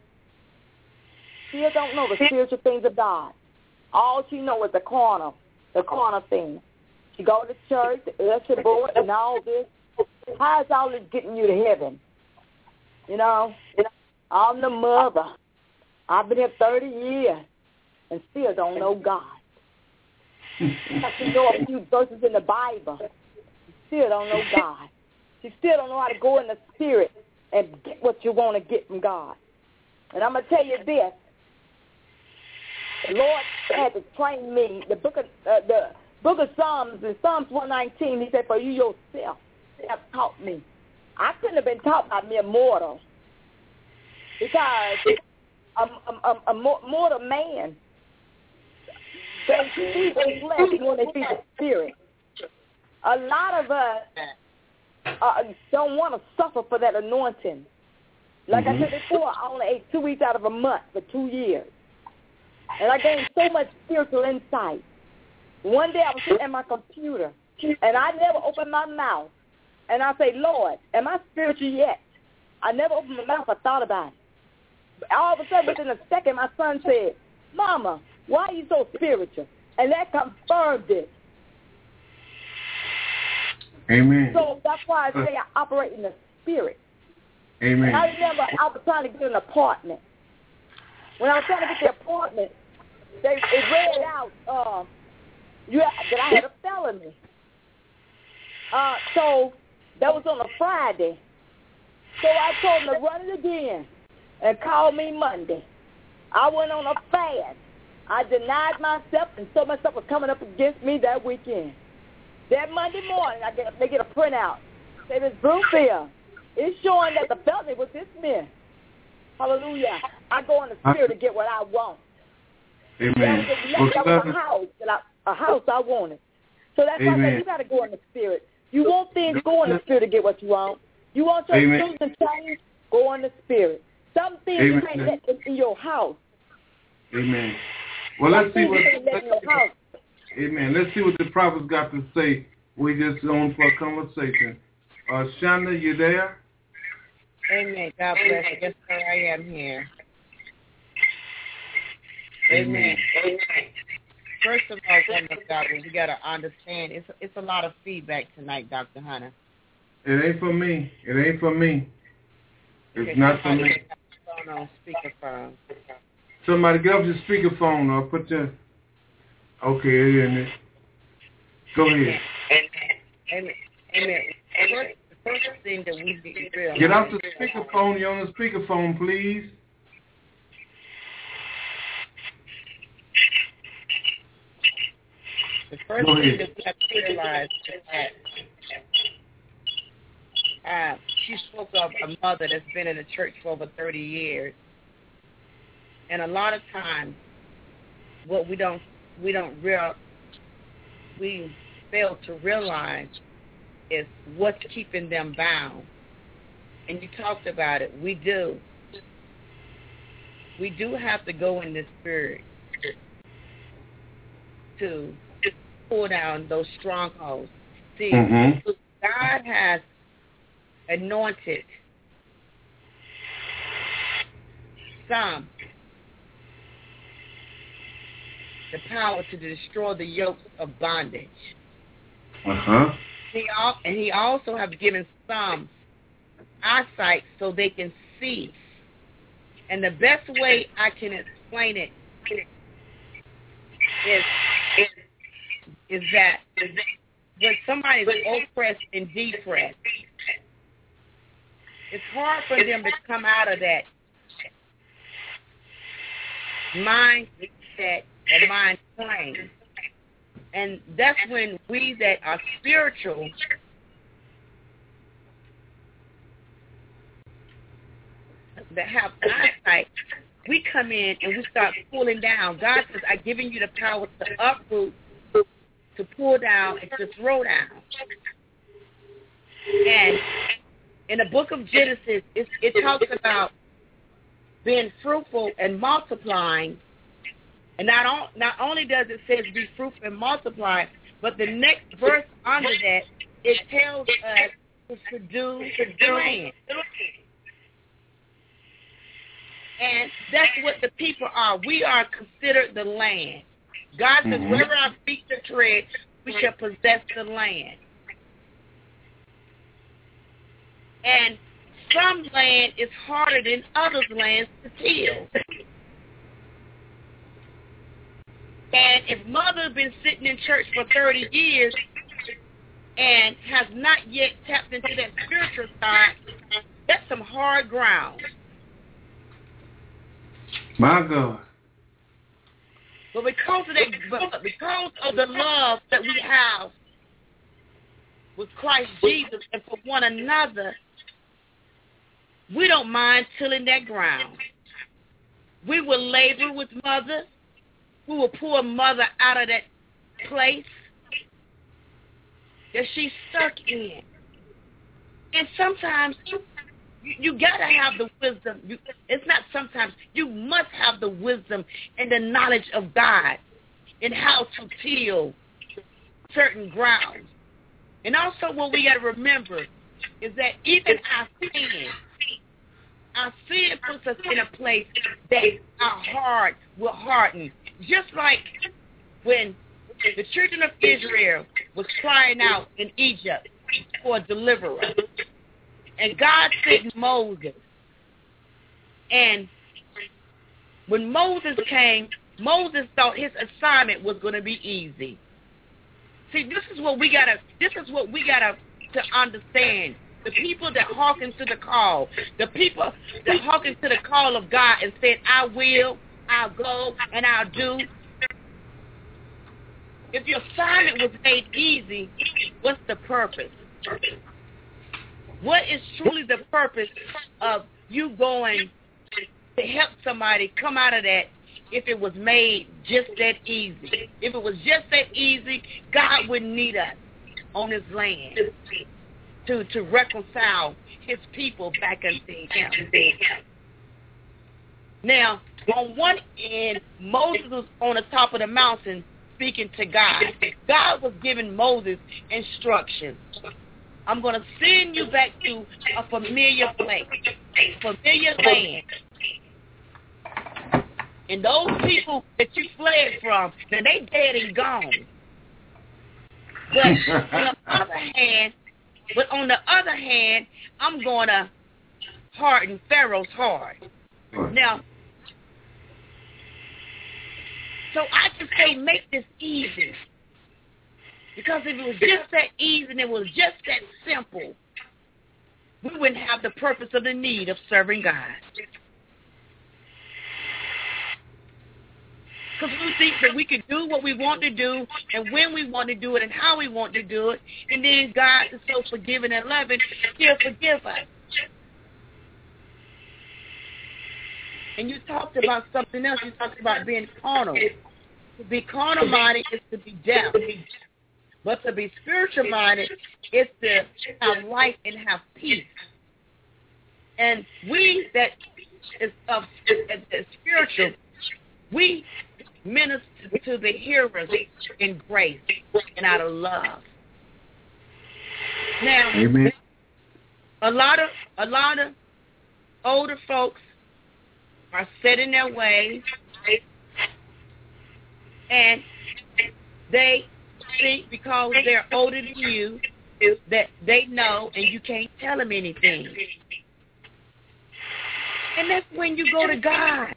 the spiritual things of God. All she knows is the corner thing. You go to church, the usher board, and all this. How is all this getting you to heaven? You know, I'm the mother. I've been here 30 years and still don't know God. I can know a few verses in the Bible. Still don't know God. You still don't know how to go in the Spirit and get what you want to get from God. And I'm going to tell you this. The Lord had to train me. The book of Psalms, in Psalms 119, he said, for you yourself have taught me. I couldn't have been taught by mere mortal. Because a mortal man, they see the flesh more than they see the spirit. A lot of us don't want to suffer for that anointing. Like I said before, I only ate 2 weeks out of a month for 2 years. And I gained so much spiritual insight. One day I was sitting at my computer, and I never opened my mouth. And I say, Lord, am I spiritual yet? I never opened my mouth. I thought about it. But all of a sudden, within a second, my son said, Mama, why are you so spiritual? And that confirmed it. Amen. So that's why I say I operate in the spirit. Amen. And I remember I was trying to get an apartment. When I was trying to get the apartment, it read out that I had a felony. So that was on a Friday. So I told them to run it again and call me Monday. I went on a fast. I denied myself, and so much stuff was coming up against me that weekend. That Monday morning, they get a printout. Say, Ms. Broomfield, it's showing that the felony was dismissed. Hallelujah. I go in the spirit to get what I want. Amen. That was a house I wanted. So that's why I said you got to go in the spirit. You want things, go in the spirit to get what you want. You want your shoes to change, go in the spirit. Some things you can't let in your house. Amen. Well, let's see what. Amen. Let's see what the prophets got to say. We just on for a conversation. Shonda, you there? Amen. God bless you. Yes, sir, I am here. Amen. Amen. First of all, woman of God, we got to understand it's a lot of feedback tonight, Dr. Hunter. It ain't for me. It ain't for me. It's not for me. On speakerphone. Somebody get off your speakerphone or put your... Okay, it is. Go ahead. Amen. The first thing that we need to realize... Get off the speakerphone. You're on the speakerphone, please. The first thing that we have to realize is that she spoke of a mother that's been in the church for over 30 years. And a lot of times, what we fail to realize is what's keeping them bound. And you talked about it. We do have to go in the spirit to pull down those strongholds. See, God has anointed some the power to destroy the yokes of bondage. And he also has given some eyesight so they can see. And the best way I can explain it is that when somebody is oppressed and depressed, it's hard for them to come out of that mindset and mind plane. And that's when we that are spiritual that have eyesight, we come in and we start pulling down. God says, I've given you the power to uproot, to pull down, and to throw down. And in the book of Genesis, it talks about being fruitful and multiplying. And not only does it say be fruitful and multiply, but the next verse under that, it tells us to subdue the land. And that's what the people are. We are considered the land. God says, wherever our feet to tread, we shall possess the land. And some land is harder than others' lands to till. And if mother has been sitting in church for 30 years and has not yet tapped into that spiritual side, that's some hard ground. My God. But because of the love that we have with Christ Jesus and for one another, we don't mind tilling that ground. We will labor with mother. We will pull mother out of that place that she's stuck in. And sometimes you got to have the wisdom. It's not sometimes. You must have the wisdom and the knowledge of God in how to till certain grounds. And also what we got to remember is that even our sin puts us in a place that our heart will harden. Just like when the children of Israel was crying out in Egypt for a deliverer. And God sent Moses. And when Moses came, Moses thought his assignment was going to be easy. See, this is what we gotta to understand. The people that hearken to the call, the people that hearken to the call of God and said, I will, I'll go, and I'll do. If your assignment was made easy, what's the purpose? What is truly the purpose of you going to help somebody come out of that if it was made just that easy? If it was just that easy, God wouldn't need us on this land to reconcile his people back unto him. Now, on one end, Moses was on the top of the mountain speaking to God. God was giving Moses instructions. I'm going to send you back to a familiar place, a familiar land. And those people that you fled from, now they dead and gone. But on the other hand, I'm going to harden Pharaoh's heart. Now, so I can say make this easy. Because if it was just that easy and it was just that simple, we wouldn't have the purpose of the need of serving God. Because we think that we can do what we want to do and when we want to do it and how we want to do it, and then God is so forgiving and loving, he'll forgive us. And you talked about something else. You talked about being carnal. To be carnal-minded is to be deaf. But to be spiritual-minded is to have life and have peace. And we that is spiritual, we minister to the hearers in grace and out of love. Now, amen. A lot of older folks are set in their ways, and they think because they're older than you that they know and you can't tell them anything. And that's when you go to God.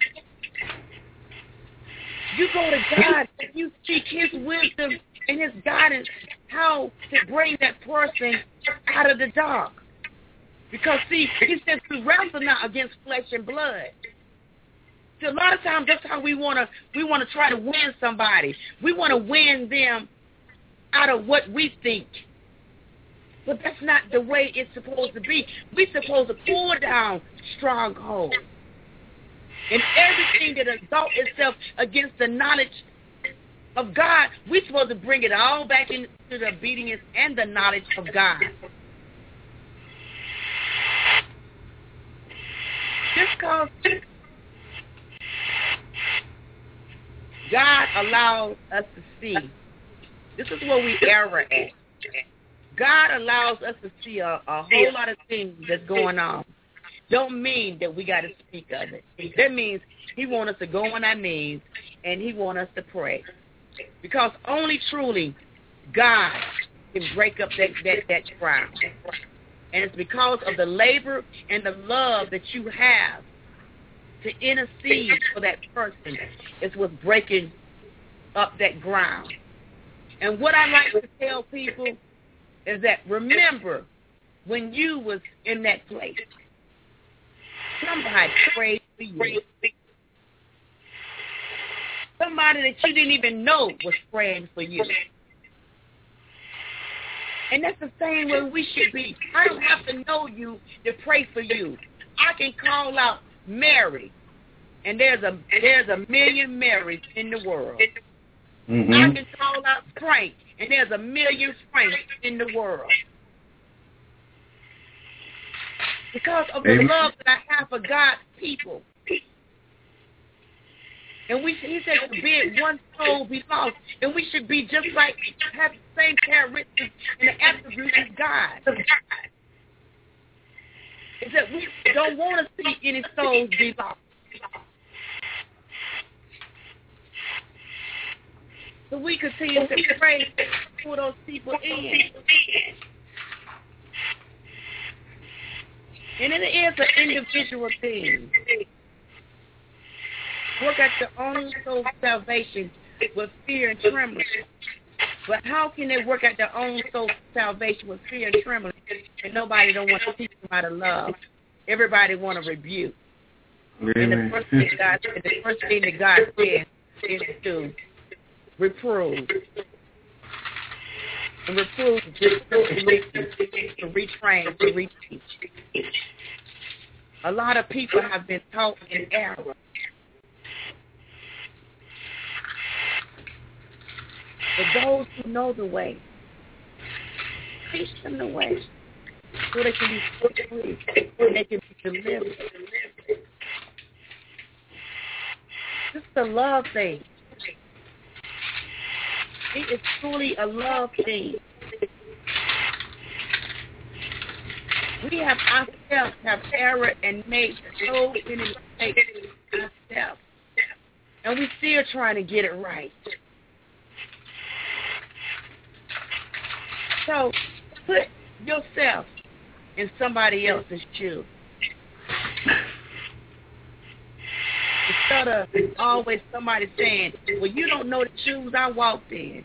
You go to God and you seek his wisdom and his guidance how to bring that person out of the dark. Because, see, he says we wrestle not against flesh and blood. So a lot of times that's how we want to try to win somebody. We want to win them out of what we think. But that's not the way it's supposed to be. We're supposed to pull down strongholds. And everything that exalts itself against the knowledge of God, we're supposed to bring it all back into the obedience and the knowledge of God. Just because God allows us to see, this is where we error at. God allows us to see a whole lot of things that's going on. Don't mean that we got to speak of it. That means he wants us to go on our knees and he wants us to pray. Because only truly God can break up that ground. And it's because of the labor and the love that you have to intercede for that person is what's breaking up that ground. And what I like to tell people is that remember when you was in that place, somebody prayed for you. Somebody that you didn't even know was praying for you. And that's the same way we should be. I don't have to know you to pray for you. I can call out Mary, and there's a million Marys in the world. Mm-hmm. I can call out Frank, and there's a million Franks in the world. Because of the love that I have for God's people. And he said to bid one soul be lost. And we should be just like, have the same characteristics and the attributes as God. It's that we don't want to see any souls be lost. So we continue to pray for those people in. And it is an individual thing. Work at your own soul salvation with fear and trembling. But how can they work at their own soul salvation with fear and trembling and nobody don't want to teach them how to love? Everybody want to rebuke. And the first thing that God says is to reprove. And reprove just to retrain, to reteach. A lot of people have been taught in error. But those who know the way, teach them the way so they can be free, so they can be delivered. It's a love thing. It is truly a love thing. We have ourselves have error and made so many mistakes ourselves. And we still trying to get it right. So put yourself in somebody else's shoes. Instead of always somebody saying, well, you don't know the shoes I walked in.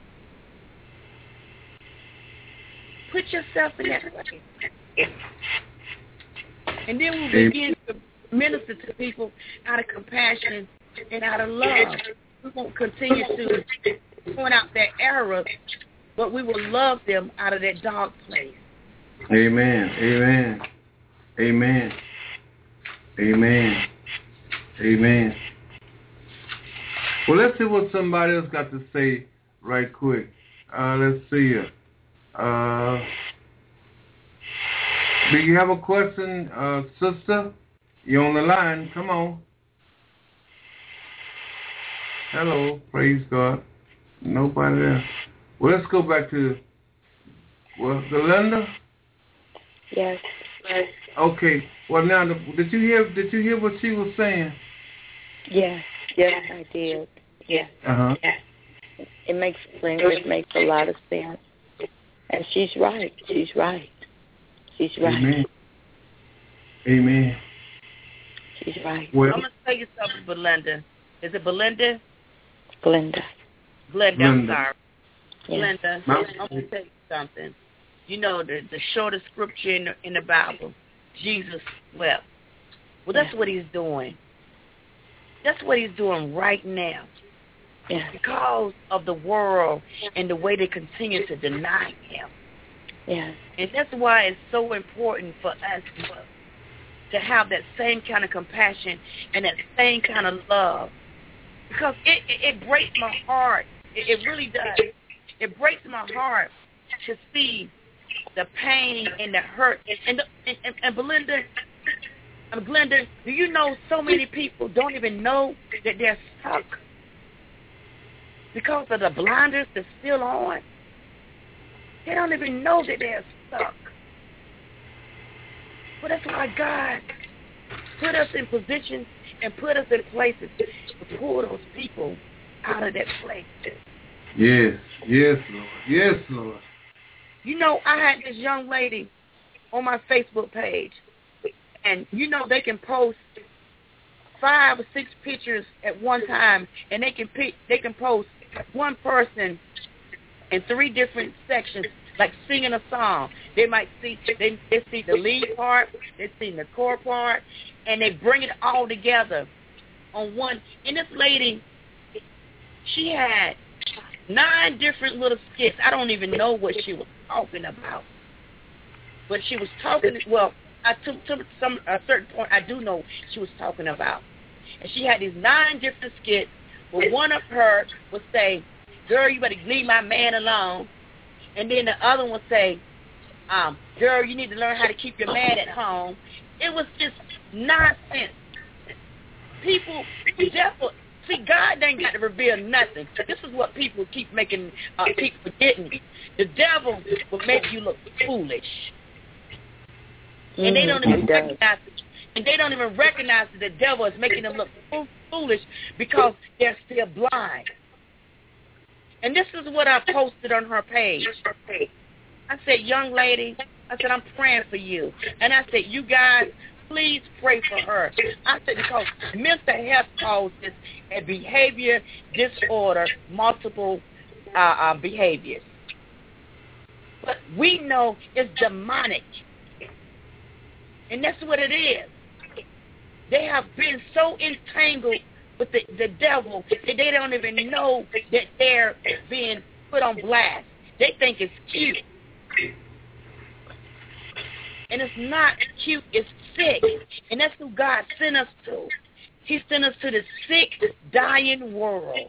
Put yourself in that way. And then we'll begin to minister to people out of compassion and out of love. We won't continue to point out their errors, but we will love them out of that dark place. Amen. Amen. Amen. Amen. Amen. Well, let's see what somebody else got to say right quick. Let's see. Do you have a question, sister? You're on the line. Come on. Hello. Praise God. Nobody there. Well, let's go back to, Belinda? Yes. Okay. Well, now, did you hear what she was saying? Yes, I did. Yes. Uh-huh. Yes. It makes a lot of sense. And she's right. Amen. Amen. She's right. Well, I'm going to tell you something, Belinda. Is it Belinda? Glenda, I'm sorry. Yeah. Glenda, I'm going to tell you something. You know, the shortest scripture in the Bible, Jesus wept. Well, that's what he's doing. That's what he's doing right now. Yeah. Because of the world and the way they continue to deny him. Yeah. And that's why it's so important for us to have that same kind of compassion and that same kind of love. Because it breaks my heart. It really does. It breaks my heart to see the pain and the hurt. And Belinda, Glenda, do you know so many people don't even know that they're stuck because of the blinders that's still on? They don't even know that they're stuck. But that's why God put us in positions and put us in places to pull those people out of that place. Yes. Yes, Lord. Yes, Lord. You know, I had this young lady on my Facebook page, and you know they can post 5 or 6 pictures at one time, and they can post one person in 3 different sections, like singing a song. They might see they see the lead part, they see the core part, and they bring it all together on one. And this lady, she had 9 different little skits. I don't even know what she was talking about, but she was talking. Well, to a certain point, I do know she was talking about. And she had these 9 different skits. Well, one of her would say, "Girl, you better leave my man alone," and then the other one would say, "Girl, you need to learn how to keep your man at home." It was just nonsense. People, the devil. See, God ain't got to reveal nothing. This is what people keep making, keep forgetting. The devil will make you look foolish. And they don't even recognize it. And they don't even recognize that the devil is making them look foolish because they're still blind. And this is what I posted on her page. I said, young lady, I said, I'm praying for you. And I said, you guys, please pray for her. I said, because mental health causes a behavior disorder, multiple behaviors. But we know it's demonic. And that's what it is. They have been so entangled with the devil that they don't even know that they're being put on blast. They think it's cute. And it's not cute, it's sick. And that's who God sent us to. He sent us to the sick, dying world.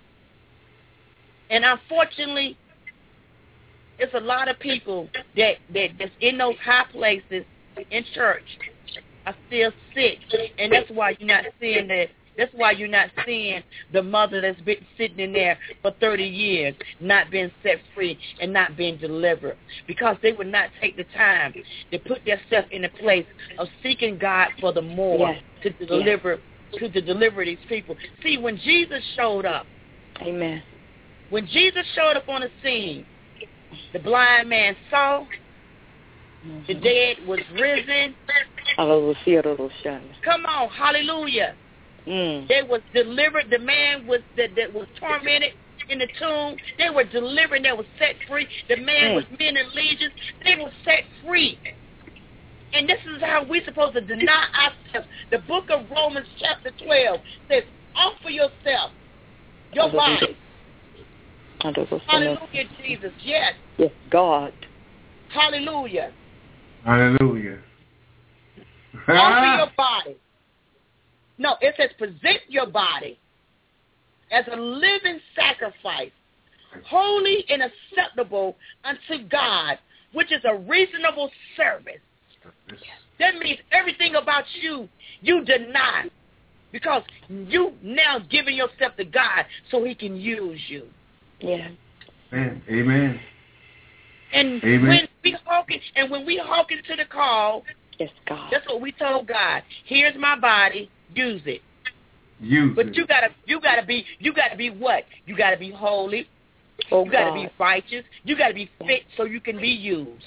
And unfortunately, it's a lot of people that's in those high places in church are still sick. And that's why you're not seeing that. That's why you're not seeing the mother that's been sitting in there for 30 years, not being set free and not being delivered, because they would not take the time to put themselves in a place of seeking God for the more to deliver these people. See, when Jesus showed up, amen. When Jesus showed up on the scene, the blind man saw, the dead was risen. Hallelujah. Come on, hallelujah. They was delivered. The man that was tormented in the tomb, they were delivered. They were set free. The man was men in legions. They were set free. And this is how we're supposed to deny ourselves. The book of Romans chapter 12 says, offer yourself, your body. Hallelujah, Jesus. Yes. Yes, God. Hallelujah. Hallelujah. Offer your body. No, it says present your body as a living sacrifice, holy and acceptable unto God, which is a reasonable service. That means everything about you deny, because you now giving yourself to God so he can use you. Yeah. Amen. And Amen. when we hearken to the call, yes, God. That's what we told God. Here's my body. Use it. But you gotta be what? You gotta be holy. Oh, you gotta be righteous. You gotta be fit so you can be used.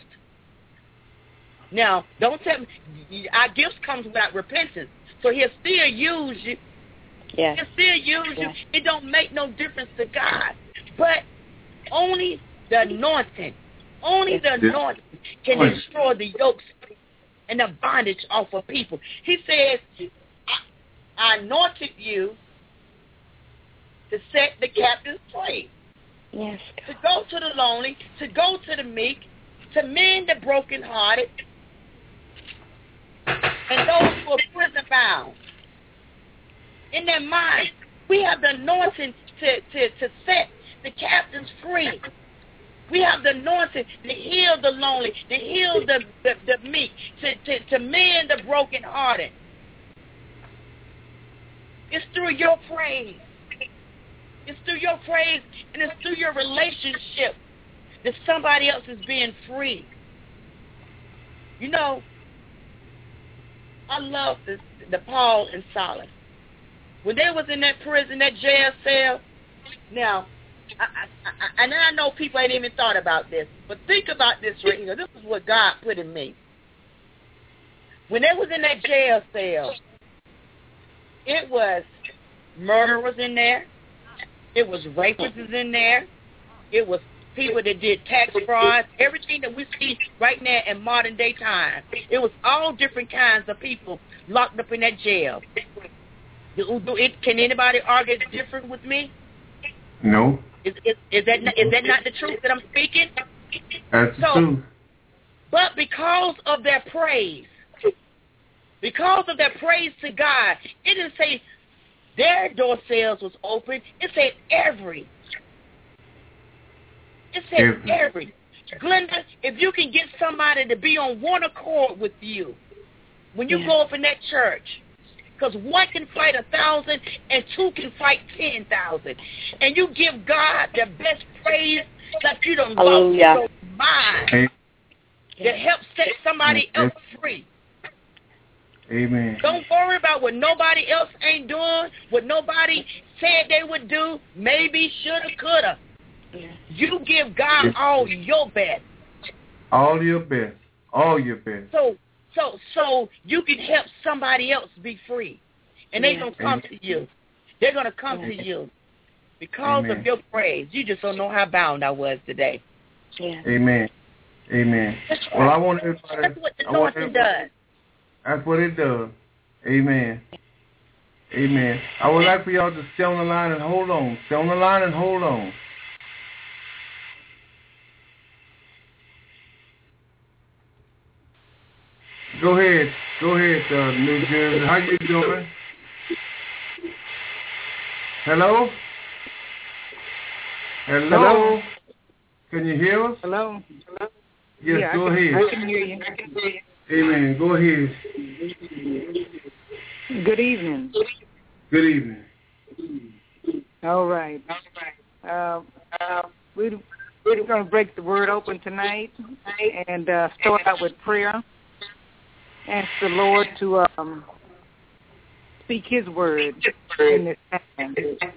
Now, don't tell me our gifts comes without repentance. So he'll still use you. Yeah. He'll still use you. It don't make no difference to God. But only the anointing, can destroy the yokes and the bondage off of people. He says, I anointed you to set the captives free. Yes. To go to the lonely, to go to the meek, to mend the brokenhearted, and those who are prison bound. In their mind, we have the anointing to set the captives free. We have the anointing to heal the lonely, to heal the meek, to mend the brokenhearted. It's through your praise. It's through your praise, and it's through your relationship that somebody else is being free. You know, I love the Paul and Silas. When they was in that prison, that jail cell, now, and I know people ain't even thought about this, but think about this right here. This is what God put in me. When they was in that jail cell, it was murderers in there. It was rapists in there. It was people that did tax fraud, everything that we see right now in modern day time. It was all different kinds of people locked up in that jail. Can anybody argue it's different with me? No. Is that not the truth that I'm speaking? That's the truth. But because of their praise to God, it didn't say their door cells was open. It said every. It said every. Glenda, if you can get somebody to be on one accord with you when you go up in that church, because one can fight 1,000 and two can fight 10,000, and you give God the best praise like you don't lose your mind to help set somebody else free. Amen. Don't worry about what nobody else ain't doing, what nobody said they would do, maybe, shoulda, coulda. You give God all your best. All your best. All your best. So you can help somebody else be free. And they're going to come to you. They're going to come to you because of your praise. You just don't know how bound I was today. Yeah. Amen. Amen. Well, I want everybody. That's what the anointing does. That's what it does. Amen. Amen. I would like for y'all to stay on the line and hold on. Stay on the line and hold on. Go ahead, New Jersey. How you doing? Hello? Hello? Can you hear us? Hello? Yes, yeah, go ahead. I can hear you. Amen. Go ahead. Good evening. Good evening. All right. We're going to break the word open tonight and start out with prayer. Ask the Lord to speak his word in this time.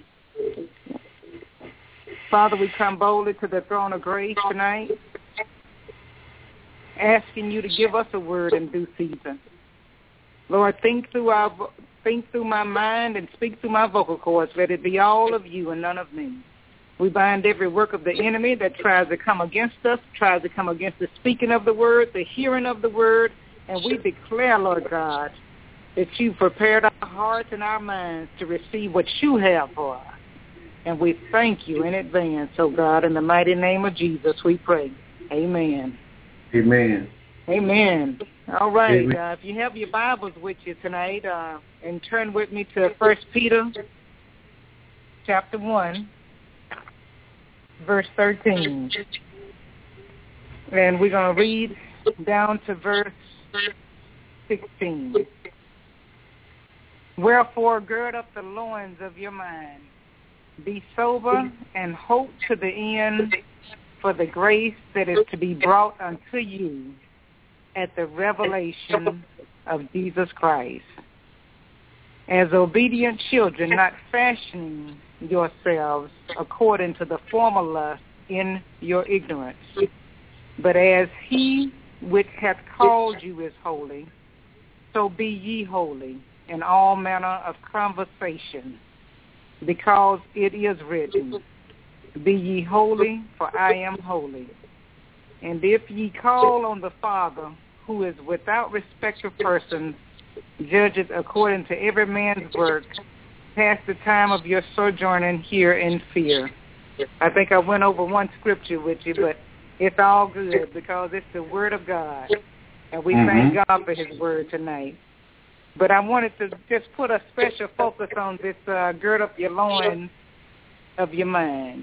Father, we come boldly to the throne of grace tonight, asking you to give us a word in due season. Lord, think through my mind and speak through my vocal cords. Let it be all of you and none of me. We bind every work of the enemy that tries to come against us, tries to come against the speaking of the word, the hearing of the word, and we declare, Lord God, that you prepared our hearts and our minds to receive what you have for us. And we thank you in advance, oh God, in the mighty name of Jesus we pray. Amen. Amen. Amen. All right. Amen. If you have your Bibles with you tonight, and turn with me to 1 Peter chapter 1, verse 13. And we're going to read down to verse 16. Wherefore gird up the loins of your mind. Be sober and hope to the end for the grace that is to be brought unto you at the revelation of Jesus Christ. As obedient children, not fashioning yourselves according to the former lust in your ignorance, but as he which hath called you is holy, so be ye holy in all manner of conversation, because it is written, be ye holy, for I am holy. And if ye call on the Father, who is without respect of persons, judges according to every man's work, pass the time of your sojourning here in fear. I think I went over one scripture with you, but it's all good because it's the word of God. And we thank God for his word tonight. But I wanted to just put a special focus on this gird up your loins of your mind.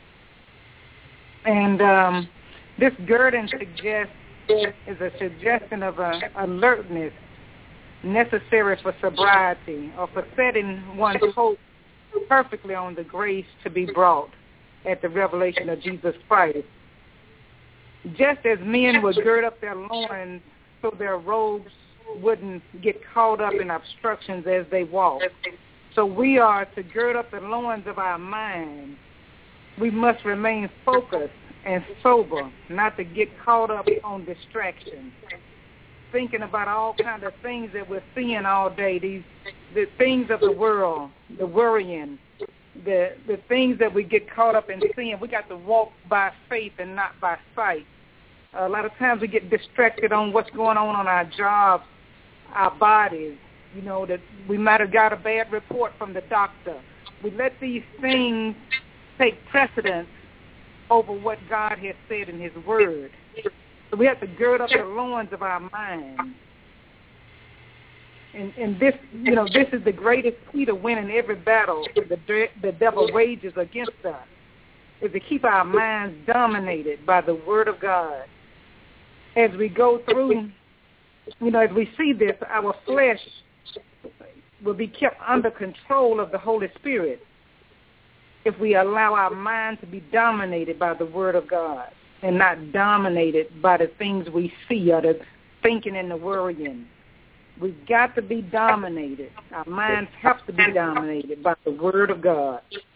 And this girding is a suggestion of alertness necessary for sobriety or for setting one's hope perfectly on the grace to be brought at the revelation of Jesus Christ. Just as men would gird up their loins so their robes wouldn't get caught up in obstructions as they walk, so we are to gird up the loins of our minds we must remain focused and sober, not to get caught up on distractions, thinking about all kinds of things that we're seeing all day, the things of the world, the worrying, the things that we get caught up in seeing. We got to walk by faith and not by sight. A lot of times we get distracted on what's going on our jobs, our bodies, that we might have got a bad report from the doctor. We let these things take precedence over what God has said in his word. So we have to gird up the loins of our minds. And this, this is the greatest key to winning every battle the devil wages against us, is to keep our minds dominated by the word of God. As we go through, as we see this, our flesh will be kept under control of the Holy Spirit if we allow our mind to be dominated by the word of God and not dominated by the things we see or the thinking and the worrying. We've got to be dominated. Our minds have to be dominated by the word of God.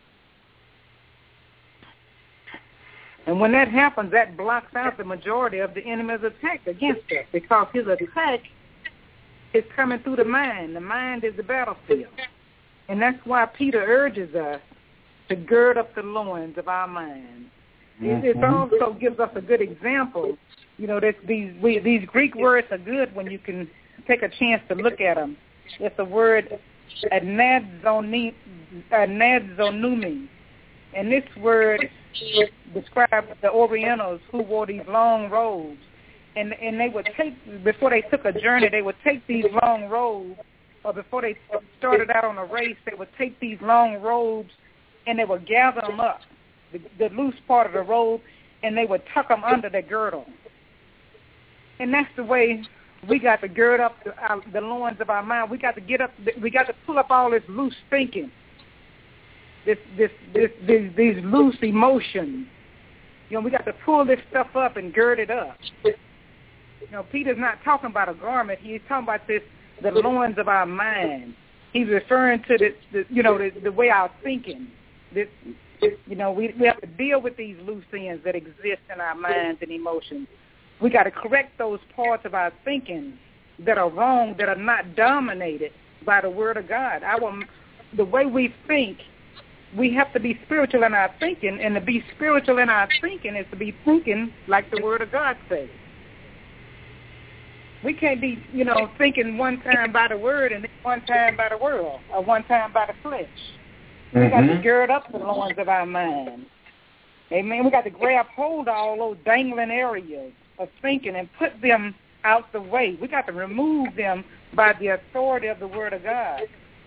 And when that happens, that blocks out the majority of the enemy's attack against us, because his attack is coming through the mind. The mind is the battlefield. And that's why Peter urges us to gird up the loins of our minds. It also gives us a good example. That these Greek words are good when you can take a chance to look at them. It's the word anadzonumi. And this word described the Orientals who wore these long robes. And they would take, before they took a journey, they would take these long robes, or before they started out on a race, they would take these long robes and they would gather them up, the loose part of the robe, and they would tuck them under their girdle. And that's the way we got to gird up the loins of our mind. We got to get up. We got to pull up all this loose thinking, these loose emotions. We got to pull this stuff up and gird it up. Peter's not talking about a garment. He's talking about the loins of our mind. He's referring to the way our thinking. We have to deal with these loose ends that exist in our minds and emotions. We got to correct those parts of our thinking that are wrong, that are not dominated by the word of God. The way we think, we have to be spiritual in our thinking, and to be spiritual in our thinking is to be thinking like the word of God says. We can't be, thinking one time by the word and then one time by the world, or one time by the flesh. We got to gird up the loins of our mind. Amen. We got to grab hold of all those dangling areas of thinking and put them out the way. We got to remove them by the authority of the word of God.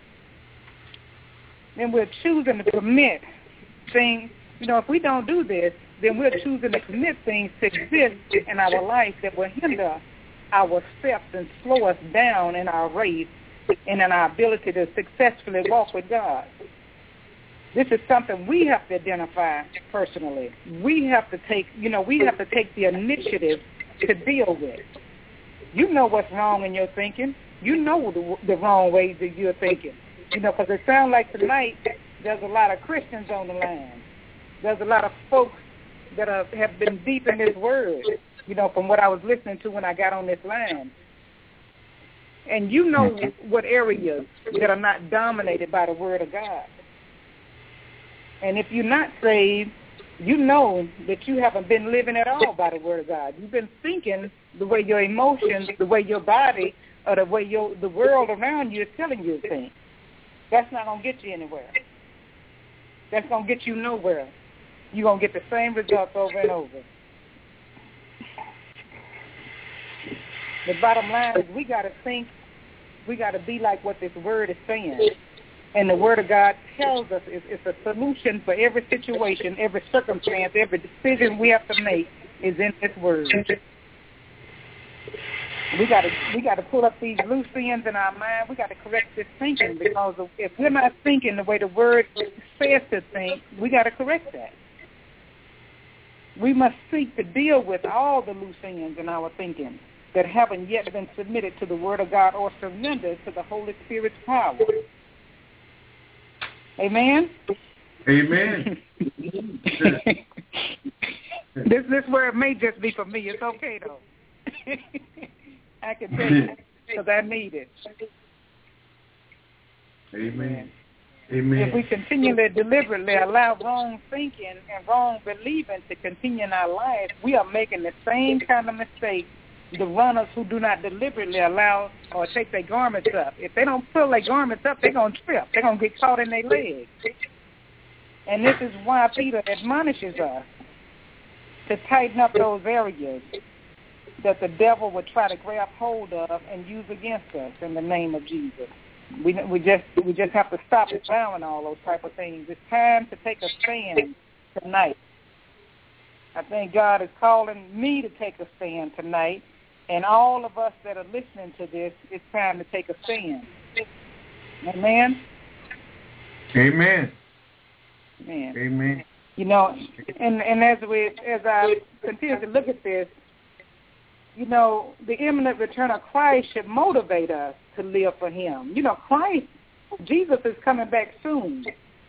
And we're choosing to commit things. If we don't do this, then we're choosing to commit things to exist in our life that will hinder our steps and slow us down in our race and in our ability to successfully walk with God. This is something we have to identify personally. We have to take, the initiative to deal with. You know what's wrong in your thinking. You know the wrong ways that you're thinking. Because it sounds like tonight there's a lot of Christians on the line. There's a lot of folks that have been deep in this word, from what I was listening to when I got on this line. And you know what areas that are not dominated by the word of God. And if you're not saved, you know that you haven't been living at all by the word of God. You've been thinking the way your emotions, the way your body, or the way the world around you is telling you to think. That's not going to get you anywhere. That's going to get you nowhere. You're going to get the same results over and over. The bottom line is we got to think, we got to be like what this word is saying. And the word of God tells us it's a solution for every situation, every circumstance, every decision we have to make is in this word. We got to pull up these loose ends in our mind. We got to correct this thinking, because if we're not thinking the way the word says to think, we got to correct that. We must seek to deal with all the loose ends in our thinking that haven't yet been submitted to the word of God or surrendered to the Holy Spirit's power. Amen? Amen. This word may just be for me. It's okay, though. I can take it because I need it. Amen. Amen. If we continually, deliberately allow wrong thinking and wrong believing to continue in our lives, we are making the same kind of mistake the runners who do not deliberately allow or take their garments up. If they don't pull their garments up, they're going to trip. They're going to get caught in their legs. And this is why Peter admonishes us to tighten up those areas that the devil would try to grab hold of and use against us in the name of Jesus. We just have to stop allowing all those type of things. It's time to take a stand tonight. I think God is calling me to take a stand tonight, and all of us that are listening to this, it's time to take a stand. Amen? Amen. Amen. Amen. You know, and as I continue to look at this, you know, the imminent return of Christ should motivate us to live for him. You know, Jesus is coming back soon.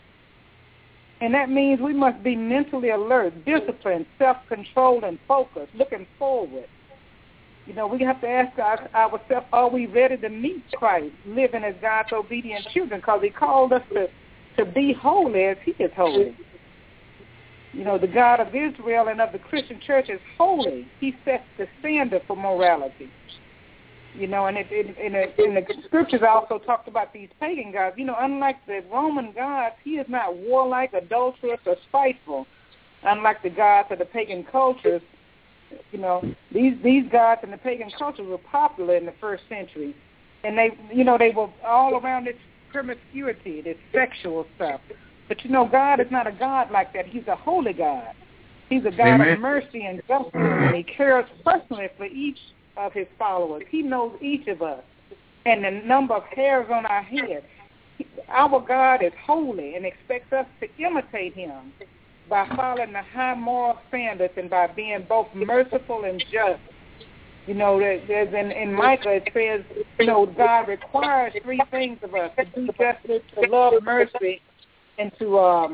And that means we must be mentally alert, disciplined, self-controlled, and focused, looking forward. You know, we have to ask ourselves, are we ready to meet Christ, living as God's obedient children? Because he called us to be holy as he is holy. You know, the God of Israel and of the Christian church is holy. He sets the standard for morality. You know, and in the scriptures also talked about these pagan gods. You know, unlike the Roman gods, he is not warlike, adulterous, or spiteful. Unlike the gods of the pagan cultures, you know, these gods in the pagan culture were popular in the first century. And they were all around this promiscuity, this sexual stuff. But, you know, God is not a God like that. He's a holy God. He's a God Amen. of mercy and justice, and he cares personally for each of his followers. He knows each of us and the number of hairs on our head. Our God is holy and expects us to imitate him by following the high moral standards and by being both merciful and just. You know, there's in Micah it says, you know, God requires three things of us: to do justice, to love mercy, and to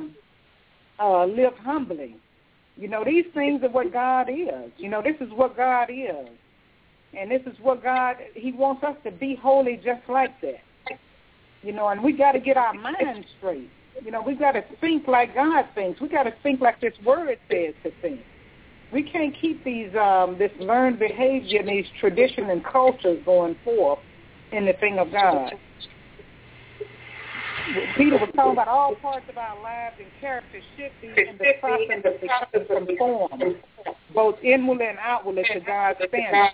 live humbly. You know, these things are what God is. You know, this is what God is. And this is what he wants us to be holy just like that. You know, and we got to get our minds straight. You know, we got to think like God thinks. We got to think like this word says to think. We can't keep these this learned behavior and these traditions and cultures going forth in the thing of God. Peter was talking about all parts of our lives and character should be in the process of becoming conformed, both inwardly and outwardly, to God's standards.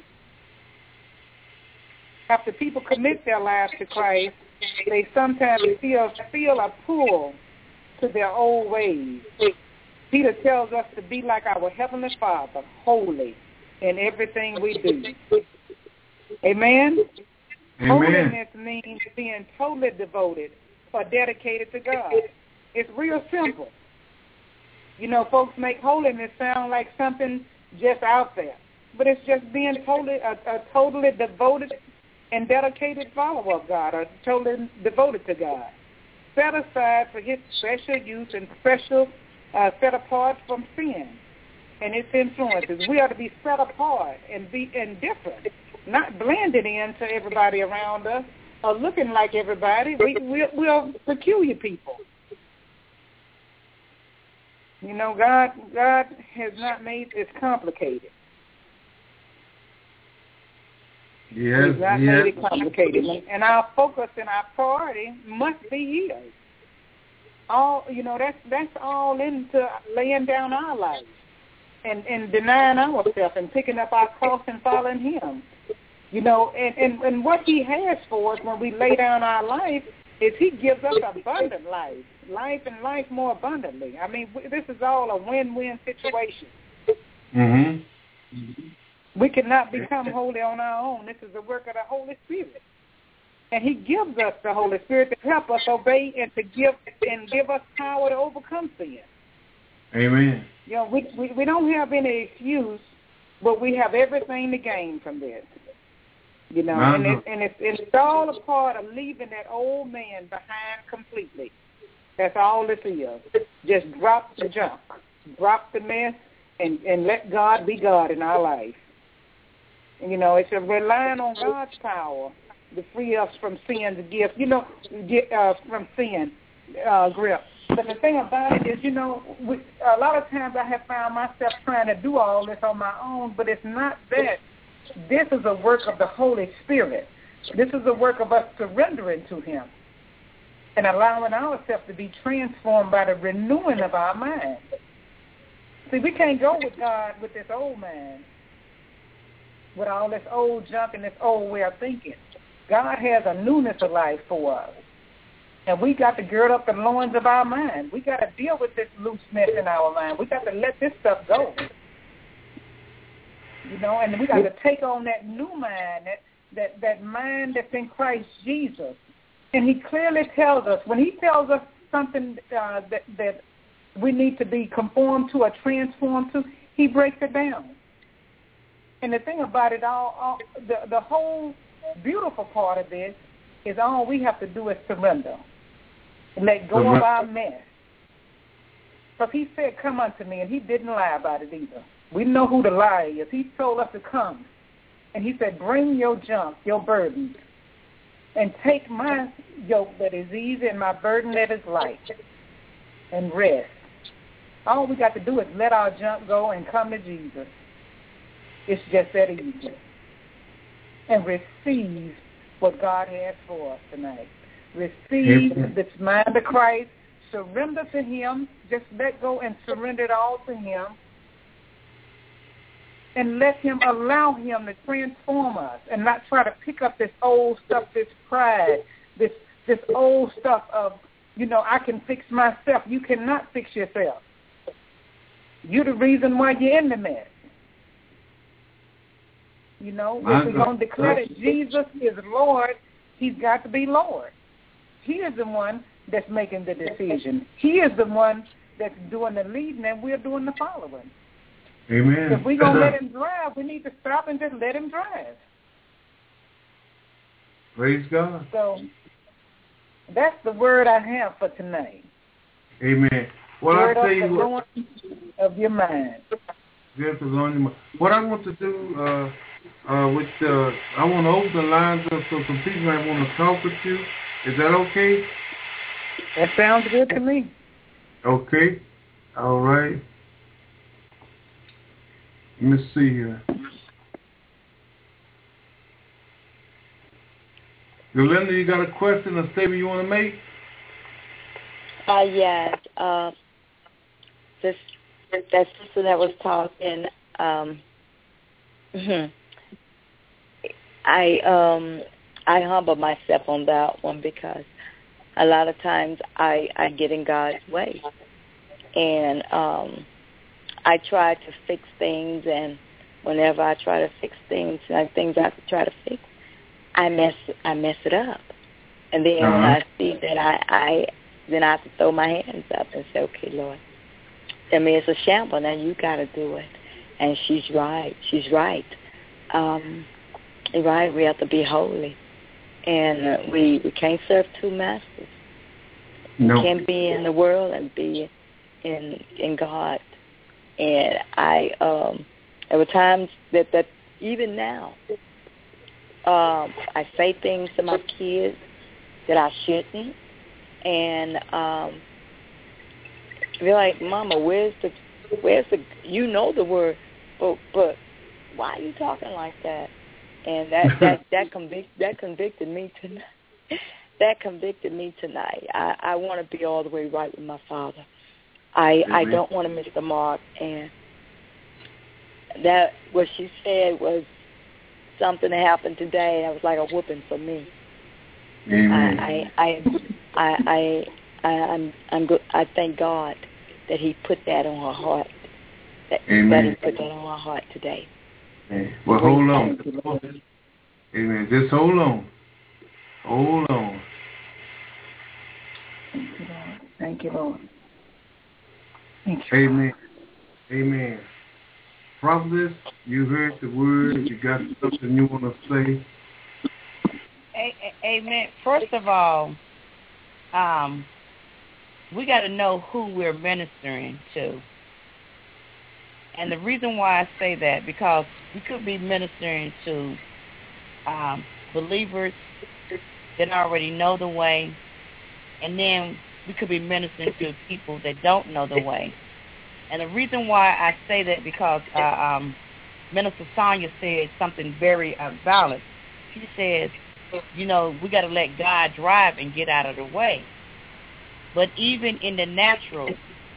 After people commit their lives to Christ, they sometimes feel a pull to their old ways. Peter tells us to be like our Heavenly Father, holy in everything we do. Amen? Amen. Holiness means being totally devoted or dedicated to God. It's real simple. You know, folks make holiness sound like something just out there, but it's just being totally devoted and dedicated follower of God, or totally devoted to God, set aside for his special use and special set apart from sin and its influences. We are to be set apart and be different, not blended into everybody around us or looking like everybody. We are peculiar people. You know, God has not made this complicated. Yes, He's not made it complicated. And our focus and our priority must be his. All, you know, that's all into laying down our lives and denying ourselves and picking up our cross and following him. You know, and what he has for us when we lay down our life is he gives us abundant life and life more abundantly. I mean, this is all a win-win situation. Mm-hmm. We cannot become holy on our own. This is the work of the Holy Spirit. And he gives us the Holy Spirit to help us obey and to give us power to overcome sin. Amen. You know, we don't have any excuse, but we have everything to gain from this. You know, and it's all a part of leaving that old man behind completely. That's all this is. Just drop the junk. Drop the mess and let God be God in our life. And, it's relying on God's power to free us from sin's gift, from sin grip. But the thing about it is, a lot of times I have found myself trying to do all this on my own, but it's not that. This is a work of the Holy Spirit. This is a work of us surrendering to him and allowing ourselves to be transformed by the renewing of our mind. See, we can't go with God with this old mind, with all this old junk and this old way of thinking. God has a newness of life for us. And we got to gird up the loins of our mind. We got to deal with this looseness in our mind. We got to let this stuff go. And we got to take on that new mind, that mind that's in Christ Jesus. And he clearly tells us, when he tells us something that we need to be conformed to or transformed to, he breaks it down. And the thing about it all the whole beautiful part of this is all we have to do is surrender and let go of our mess. Because he said, come unto me, and he didn't lie about it either. We know who the liar is. He told us to come. And he said, bring your junk, your burdens, and take my yoke that is easy and my burden that is light, and rest. All we got to do is let our junk go and come to Jesus. It's just that easy. And receive what God has for us tonight. Receive this mind of Christ. Surrender to him. Just let go and surrender it all to him. And let him allow him to transform us and not try to pick up this old stuff, this pride, this old stuff of, I can fix myself. You cannot fix yourself. You're the reason why you're in the mess. If we're going to declare that Jesus is Lord, he's got to be Lord. He is the one that's making the decision. He is the one that's doing the leading, and we're doing the following. Amen. If we're going to let him drive, we need to stop and just let him drive. Praise God. So that's the word I have for tonight. Amen. Well, word I'll tell you what. Of your mind. Yes, on your mind. What I want to do, I want to open the lines up so some people might want to talk with you. Is that okay? That sounds good to me. Okay. All right. Let me see here. Yolanda, you got a question or statement you want to make? Yes. That sister that was talking, I humble myself on that one because a lot of times I get in God's way. And I try to fix things, and whenever I try to fix things, like things I try to fix, I mess it up. And then when I see that then I have to throw my hands up and say, okay, Lord, it's a shamble. Now you got to do it. And she's right. Right. We have to be holy. And we can't serve two masters. No. We can't be in the world and be in God. And there were times that even now, I say things to my kids that I shouldn't, and they're like, "Mama, where's the you know the word, but why are you talking like that?" And that convicted me tonight. That convicted me tonight. I want to be all the way right with my Father. I don't want to miss the mark, and that what she said was something that happened today. That was like a whooping for me. Amen. I'm good. I thank God that He put that on her heart. That He put that on her heart today. Amen. Well, hold on. Amen. Just hold on. Hold on. Thank you, Lord. Thank you. Amen. Amen. Prophetess, you heard the word. You got something you want to say? Amen. First of all, we got to know who we're ministering to. And the reason why I say that, because we could be ministering to believers that already know the way, and then we could be ministering to people that don't know the way. And the reason why I say that, because Minister Sonia said something very valid. She says, you know, we got to let God drive and get out of the way. But even in the natural,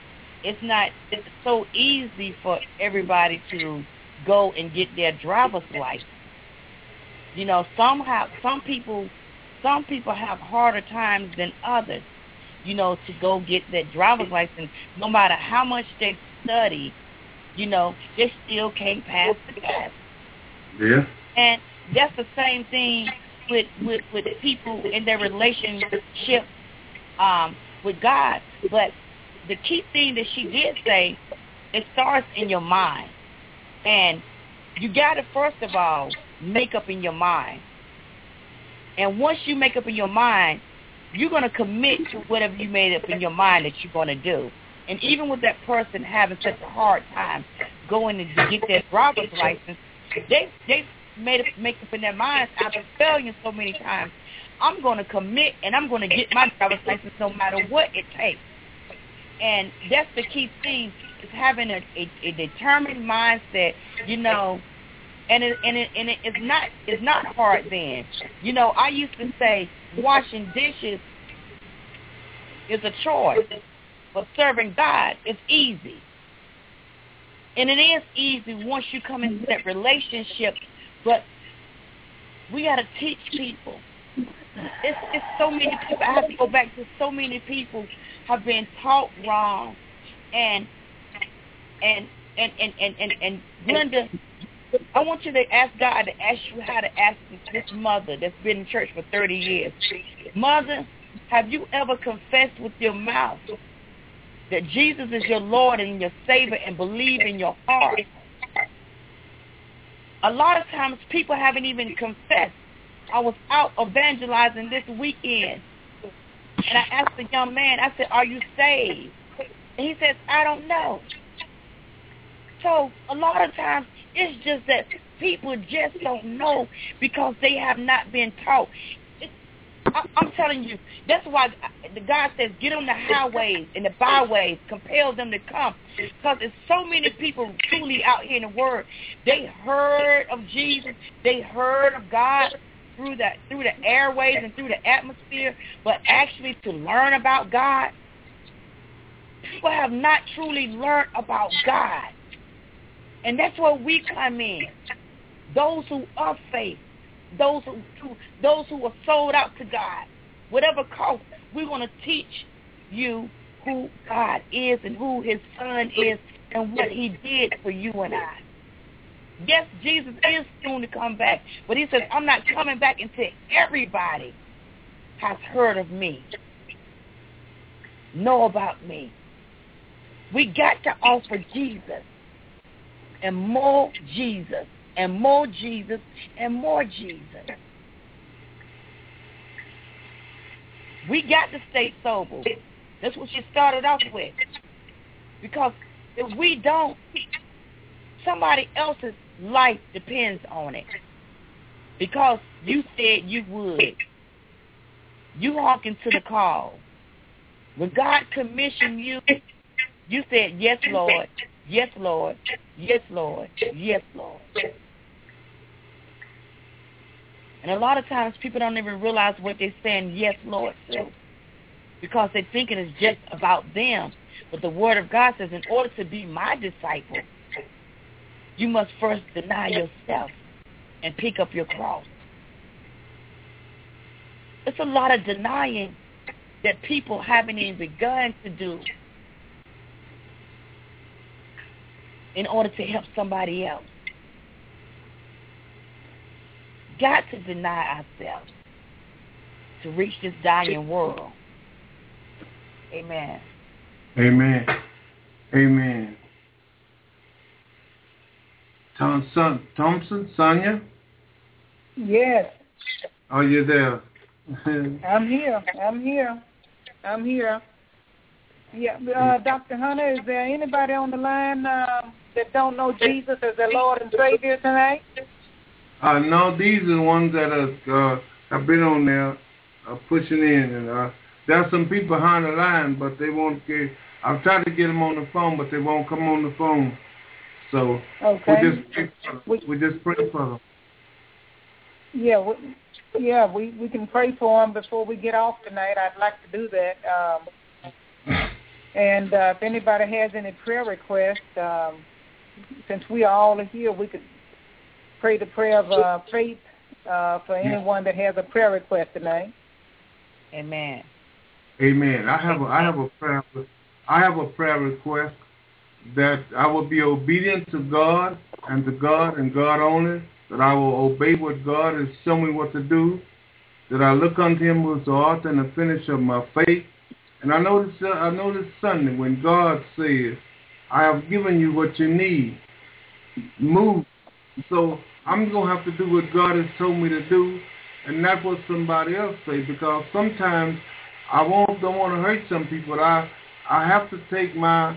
it's so easy for everybody to go and get their driver's license. You know, some people have harder times than others, you know, to go get that driver's license. No matter how much they study, you know, they still can't pass the test. Yeah. And that's the same thing with people in their relationship with God. But the key thing that she did say, it starts in your mind. And you got to, first of all, make up in your mind. And once you make up in your mind, you're going to commit to whatever you made up in your mind that you're going to do. And even with that person having such a hard time going to get their driver's license, they make up in their minds, after failing so many times, I'm going to commit and I'm going to get my driver's license no matter what it takes. And that's the key thing, is having a determined mindset, you know. And it's not hard then. You know, I used to say washing dishes is a chore, but serving God is easy. And it is easy once you come into that relationship, but we got to teach people. It's so many people. I have to go back to so many people have been taught wrong. And Glenda, I want you to ask God to ask you how to ask this mother that's been in church for 30 years. Mother, have you ever confessed with your mouth that Jesus is your Lord and your Savior, and believe in your heart? A lot of times people haven't even confessed. I was out evangelizing this weekend, and I asked the young man, I said, are you saved? And he says, I don't know. So a lot of times it's just that people just don't know because they have not been taught. I'm telling you, that's why the God says, get on the highways and the byways, compel them to come. Because there's so many people truly out here in the Word. They heard of Jesus. They heard of God through the airways and through the atmosphere. But actually to learn about God, people have not truly learned about God. And that's where we come in. Those who are faith. Those who are sold out to God, whatever cost, we're going to teach you who God is and who His Son is and what He did for you and I. Yes, Jesus is soon to come back, but He says, I'm not coming back until everybody has heard of me, know about me. We got to offer Jesus and more Jesus. And more Jesus, and more Jesus. We got to stay sober. That's what she started off with. Because if we don't, somebody else's life depends on it. Because you said you would. You hearkened to the call. When God commissioned you, you said, yes, Lord, yes, Lord, yes, Lord, yes, Lord. And a lot of times people don't even realize what they're saying yes, Lord, to, because they're thinking it's just about them. But the Word of God says, in order to be my disciple, you must first deny yourself and pick up your cross. It's a lot of denying that people haven't even begun to do in order to help somebody else. Got to deny ourselves to reach this dying world. Amen. Amen. Amen. Thompson, Sonia? Yes. Are you there? I'm here. Dr. Hunter, is there anybody on the line that don't know Jesus as their Lord and Savior tonight? No, these are the ones that have been on there pushing in. And there's some people behind the line, but they won't get. I've tried to get them on the phone, but they won't come on the phone. So we just pray for them. Yeah, we can pray for them before we get off tonight. I'd like to do that. And if anybody has any prayer requests, since we are all here, we could pray the prayer of faith for anyone that has a prayer request tonight. Amen. Amen. I have a prayer request that I will be obedient to God and God only. That I will obey what God has shown me what to do. That I look unto Him who is the author and the finisher of my faith. And I know this Sunday when God says, I have given you what you need. Move. So I'm going to have to do what God has told me to do and not what somebody else say, because sometimes I don't want to hurt some people. I have to take my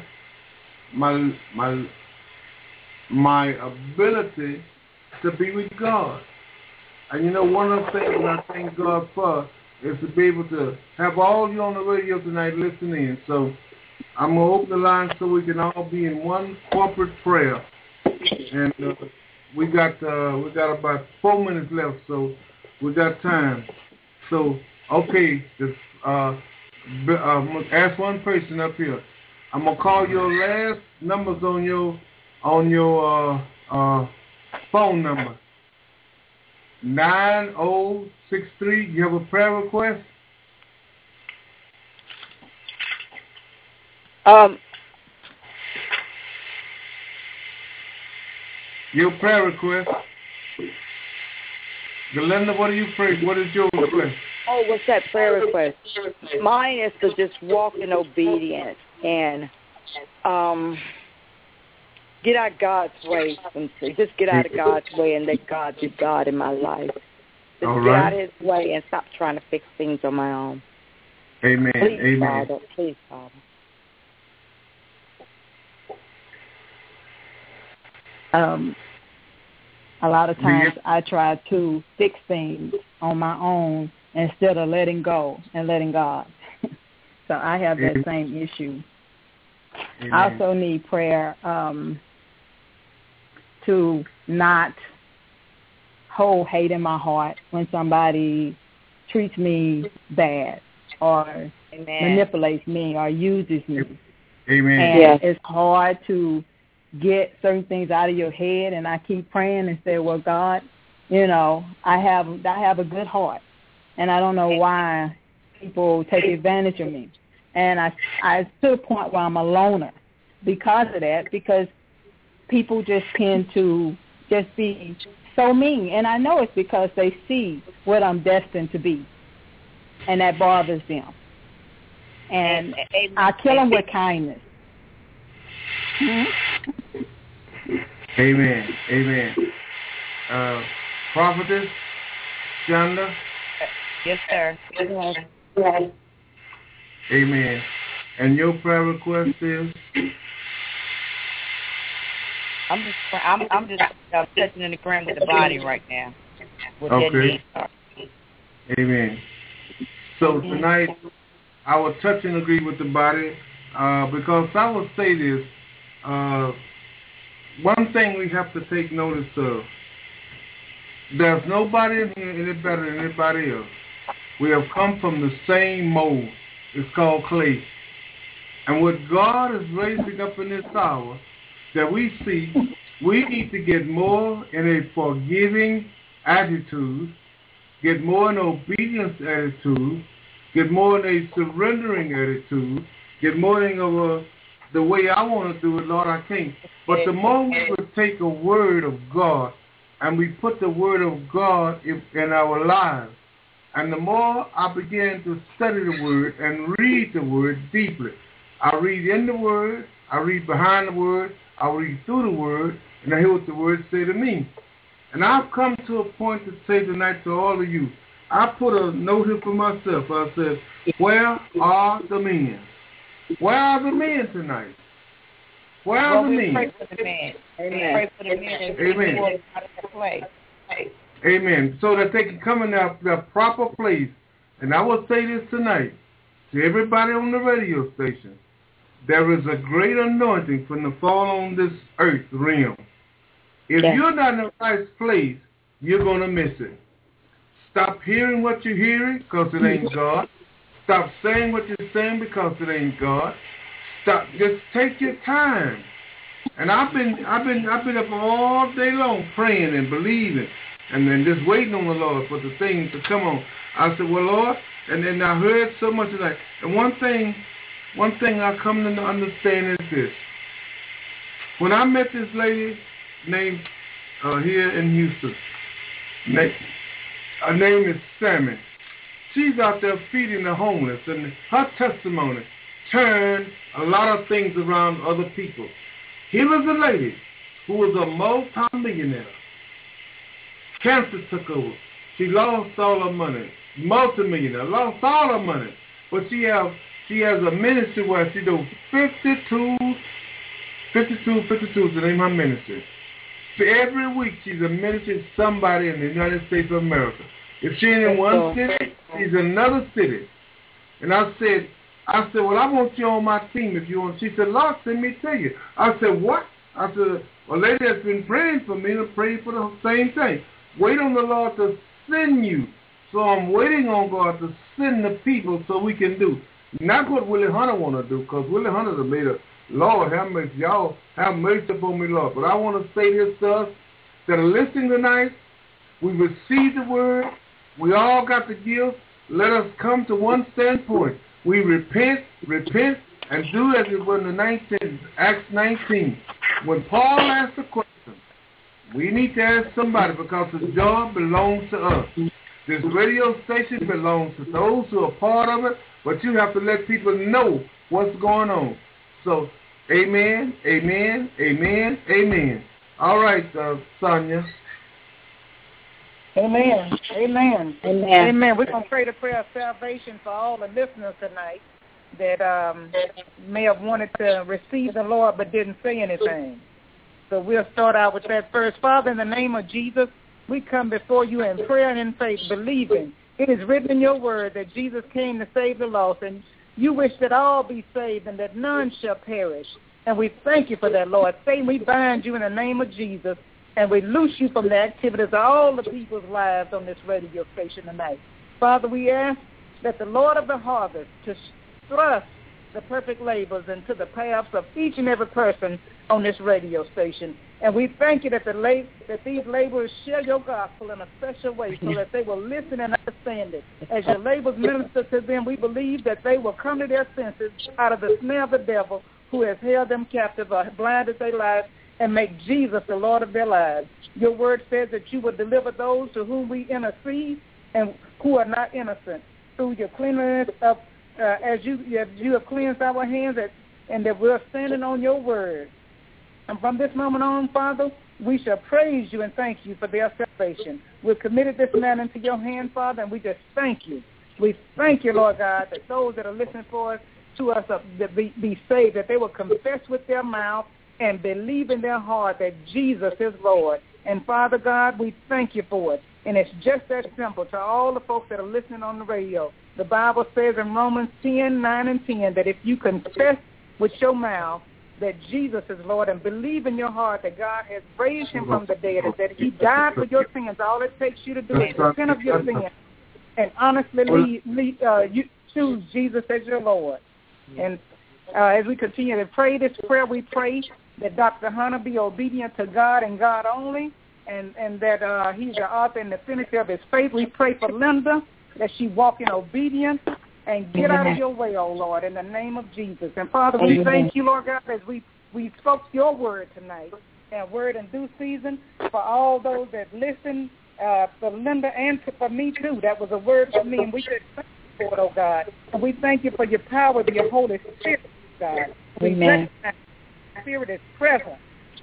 ability to be with God. And you know, one of the things that I thank God for is to be able to have all you on the radio tonight listening. So I'm going to open the line so we can all be in one corporate prayer. And we got about 4 minutes left, so we got time. So, okay, I'm going to ask one person up here. I'm going to call your last numbers on your phone number. 9063. You have a prayer request? Your prayer request. Galinda, what do you pray? What is your request? Oh, what's that prayer request? Mine is to just walk in obedience and get out of God's way. Just get out of God's way and let God be God in my life. Just get out of His way and stop trying to fix things on my own. Amen. Please, Amen. Father. Please, Father. A lot of times I try to fix things on my own instead of letting go and letting God. So I have that same issue. Amen. I also need prayer to not hold hate in my heart when somebody treats me bad or manipulates me or uses me. Amen. And it's hard to get certain things out of your head, and I keep praying and say, well, God, you know, I have a good heart, and I don't know why people take advantage of me. And I to the point where I'm a loner because of that, because people just tend to just be so mean. And I know it's because they see what I'm destined to be, and that bothers them. And I kill them with kindness. Amen. Amen. Prophetess Shonda? Yes, sir. Yes. Amen. And your prayer request is? I'm just touching in the ground with the body right now. Okay. Amen. So tonight, I will touch and agree with the body because I will say this. One thing we have to take notice of, there's nobody in here any better than anybody else. We have come from the same mold. It's called clay. And what God is raising up in this hour that we see, we need to get more in a forgiving attitude, get more in an obedience attitude, get more in a surrendering attitude, get more in the way I want to do it, Lord, I can't. But the more we would take a word of God and we put the word of God in our lives, and the more I begin to study the word and read the word deeply, I read in the word, I read behind the word, I read through the word, and I hear what the word say to me. And I've come to a point to say tonight to all of you, I put a note here for myself. I said, where are the men? Where are the men tonight? Where are the men? Pray for the men. Amen. Pray for the men. Amen. Amen. So that they can come in their proper place. And I will say this tonight to everybody on the radio station. There is a great anointing from the fall on this earth realm. If you're not in the right place, you're going to miss it. Stop hearing what you're hearing because it ain't God. Stop saying what you're saying because it ain't God. Stop. Just take your time. And I've been up all day long praying and believing and then just waiting on the Lord for the things to come on. I said, well, Lord, and then I heard so much of that. And one thing I come to understand is this. When I met this lady named here in Houston, her name is Sammy. She's out there feeding the homeless, and her testimony turned a lot of things around other people. Here was a lady who was a multi-millionaire. Cancer took over. She lost all her money. Multi-millionaire, lost all her money. But she has a ministry where she does 52 is the name of her ministry. So every week she's a ministry to somebody in the United States of America. If she ain't in one city, she's in another city. And I said, well, I want you on my team if you want. She said, Lord, send me to you. I said, what? I said, a lady that's been praying for me to pray for the same thing. Wait on the Lord to send you. So I'm waiting on God to send the people so we can do. Not what Willie Hunter want to do, because Willie Hunter made a, Lord, have mercy. Y'all have mercy upon me, Lord. But I want to say this to us that are listening tonight. We received the word. We all got the gift. Let us come to one standpoint. We repent, and do as it was in Acts 19. When Paul asked the question, we need to ask somebody because the job belongs to us. This radio station belongs to those who are part of it, but you have to let people know what's going on. So, amen, amen, amen, amen. All right, Sonia. Amen. Amen. Amen. Amen. We're going to pray the prayer of salvation for all the listeners tonight that may have wanted to receive the Lord but didn't say anything. So we'll start out with that first. Father, in the name of Jesus, we come before you in prayer and in faith, believing. It is written in your word that Jesus came to save the lost, and you wish that all be saved and that none shall perish. And we thank you for that, Lord. Satan, we bind you in the name of Jesus, and we loose you from the activities of all the people's lives on this radio station tonight. Father, we ask that the Lord of the harvest to thrust the perfect laborers into the paths of each and every person on this radio station. And we thank you that these laborers share your gospel in a special way so that they will listen and understand it. As your laborers minister to them, we believe that they will come to their senses out of the snare of the devil who has held them captive or blinded their lives and make Jesus the Lord of their lives. Your word says that you will deliver those to whom we intercede and who are not innocent through your cleanliness of as you have cleansed our hands and that we're standing on your word. And from this moment on, Father, we shall praise you and thank you for their salvation. We've committed this man into your hand, Father, and we just thank you. We thank you, Lord God, that those that are listening to us be saved, that they will confess with their mouth and believe in their heart that Jesus is Lord. And, Father God, we thank you for it. And it's just that simple to all the folks that are listening on the radio. The Bible says in Romans 10:9-10 that if you confess with your mouth that Jesus is Lord and believe in your heart that God has raised him from the dead and that he died for your sins, all it takes you to do is repent of your sins and honestly you choose Jesus as your Lord. And as we continue to pray this prayer, we pray that Dr. Hunter be obedient to God and God only, and that he's the author and the finisher of his faith. We pray for Linda, that she walk in obedience and get out of your way, oh Lord, in the name of Jesus. And Father, we thank you, Lord God, as we spoke your word tonight, and word in due season for all those that listen, for Linda and for me too. That was a word for me, and we just thank you for it, oh God. And we thank you for your power, for your Holy Spirit, God. We recognize the Spirit is present.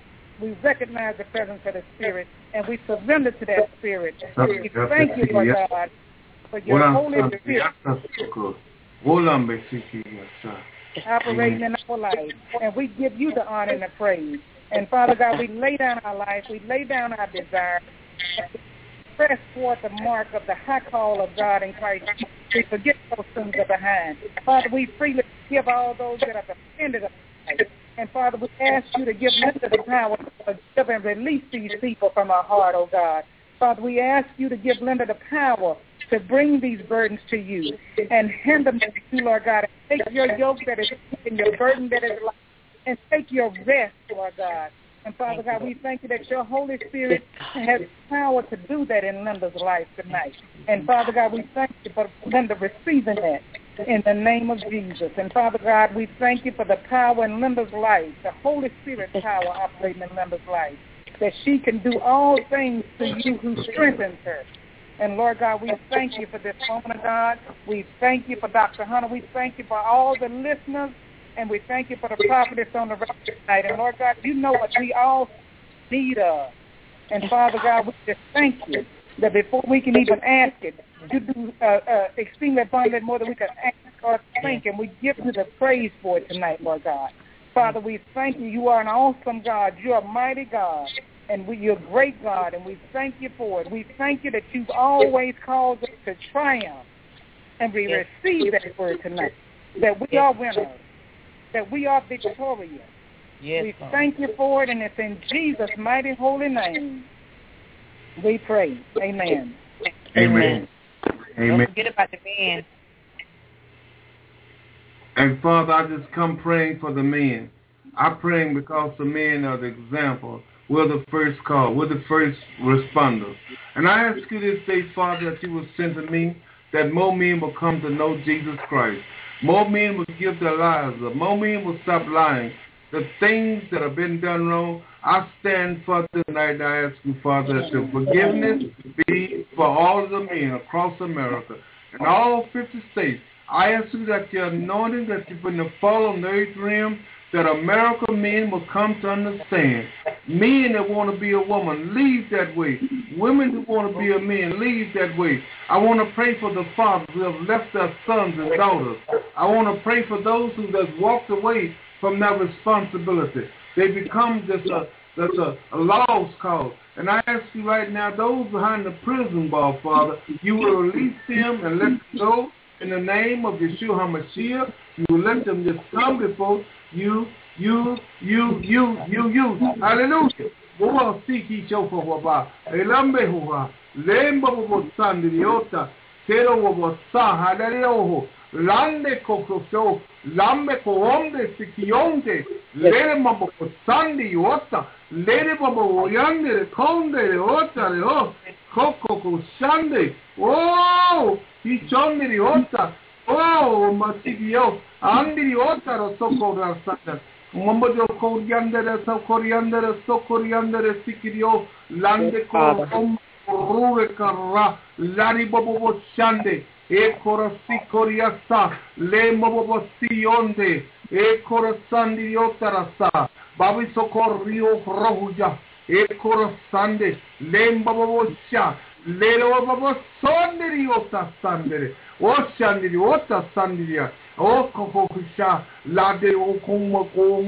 We recognize the presence of the Spirit, and we surrender to that Spirit. We thank you, Lord God, for your Holy Spirit. operating in our life. And we give you the honor and the praise. And, Father God, we lay down our life. We lay down our desires. Press forth the mark of the high call of God in Christ. We forget those things are behind. Father, we freely give all those that are offended of us. And, Father, we ask you to give Linda the power to forgive and release these people from our heart, oh God. Father, we ask you to give Linda the power to bring these burdens to you and hand them to you, Lord God. And take your yoke that is and your burden that is light, and take your rest, Lord God. And, Father God, we thank you that your Holy Spirit has power to do that in Linda's life tonight. And, Father God, we thank you for Linda receiving that in the name of Jesus. And, Father God, we thank you for the power in Linda's life, the Holy Spirit power operating in Linda's life, that she can do all things through you who strengthens her. And, Lord God, we thank you for this woman of God. We thank you for Dr. Hunter. We thank you for all the listeners. And we thank you for the prophetess on the radio tonight. And, Lord God, you know what we all need of. And, Father God, we just thank you that before we can even ask it, you do extremely abundantly more than we can ask or think. And we give you the praise for it tonight, Lord God. Father, we thank you. You are an awesome God. You're a mighty God. And you're a great God. And we thank you for it. We thank you that you've always called us to triumph. And we receive that word tonight, that we are winners, that we are victorious. Yes, we thank you for it, and it's in Jesus' mighty holy name we pray. Amen. Amen. Amen. Don't forget about the men. And, Father, I just come praying for the men. I'm praying because the men are the example. We're the first call. We're the first responders. And I ask you this day, Father, that you will send to me, that more men will come to know Jesus Christ. More men will give their lives up. More men will stop lying. The things that have been done wrong, I stand for tonight. I ask you, Father, that your forgiveness be for all of the men across America and all 50 states. I ask you that your anointing that you're going to fall on the earth realm, that American men will come to understand. Men that want to be a woman, leave that way. Women who want to be a man, leave that way. I want to pray for the fathers who have left their sons and daughters. I want to pray for those who have walked away from their responsibility. They become just a lost cause. And I ask you right now, those behind the prison bar, Father, you will release them and let them go in the name of Yeshua HaMashiach. You will let them just come before you. Hallelujah. Boa siki chofa waba. Elambe huwa. Lemba bobo sandiriota. Tero bobo sa hadarioho. Lande kokosho. Lambe koonde sikionde. Lere bobo sandiota. Lere bobo yande konde ota ho. Koko kushande. Oh, hichonde ota. Oh, masigio. Andi ota ro soko rasanda. Mambo coriander, so coriander, sikirio, lande ko ruwe kara, lari bobo shande, e kora sikoriasa, le mobo sionde, e kora sandi yotarasa, babi sokorio rohuja, e kora sande, le mobo sha, le bobo sondiri yota sandere, o shandiri yota sandiria. Oh, Kokokusha, Lade, O Kuma,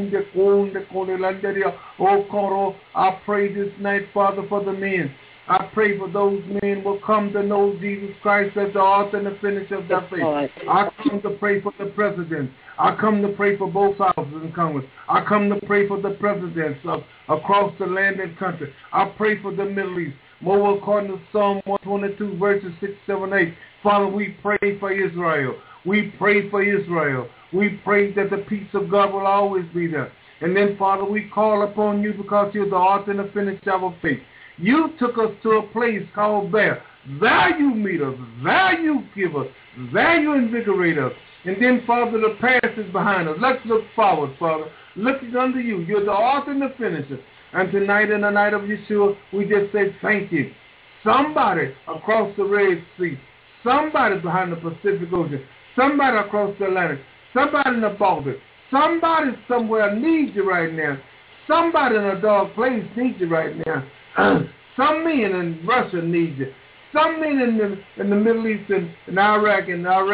Konde, Landeria, O Koro. I pray this night, Father, for the men. I pray for those men will come to know Jesus Christ as the author and the finisher of their faith. I come to pray for the president. I come to pray for both houses in Congress. I come to pray for the presidents across the land and country. I pray for the Middle East. More according to Psalm 122, verses 6, 7, 8. Father, we pray for Israel. We pray for Israel. We pray that the peace of God will always be there. And then, Father, we call upon you because you're the author and the finisher of our faith. You took us to a place called there. There you meet us. There you give us. There you invigorate us. And then, Father, the past is behind us. Let's look forward, Father. Looking unto you. You're the author and the finisher. And tonight, in the night of Yeshua, we just say thank you. Somebody across the Red Sea. Somebody behind the Pacific Ocean. Somebody across the Atlantic. Somebody in the Baltic. Somebody somewhere needs you right now. Somebody in a dark place needs you right now. Some men in Russia need you. Some men in the Middle East and Iraq and Iran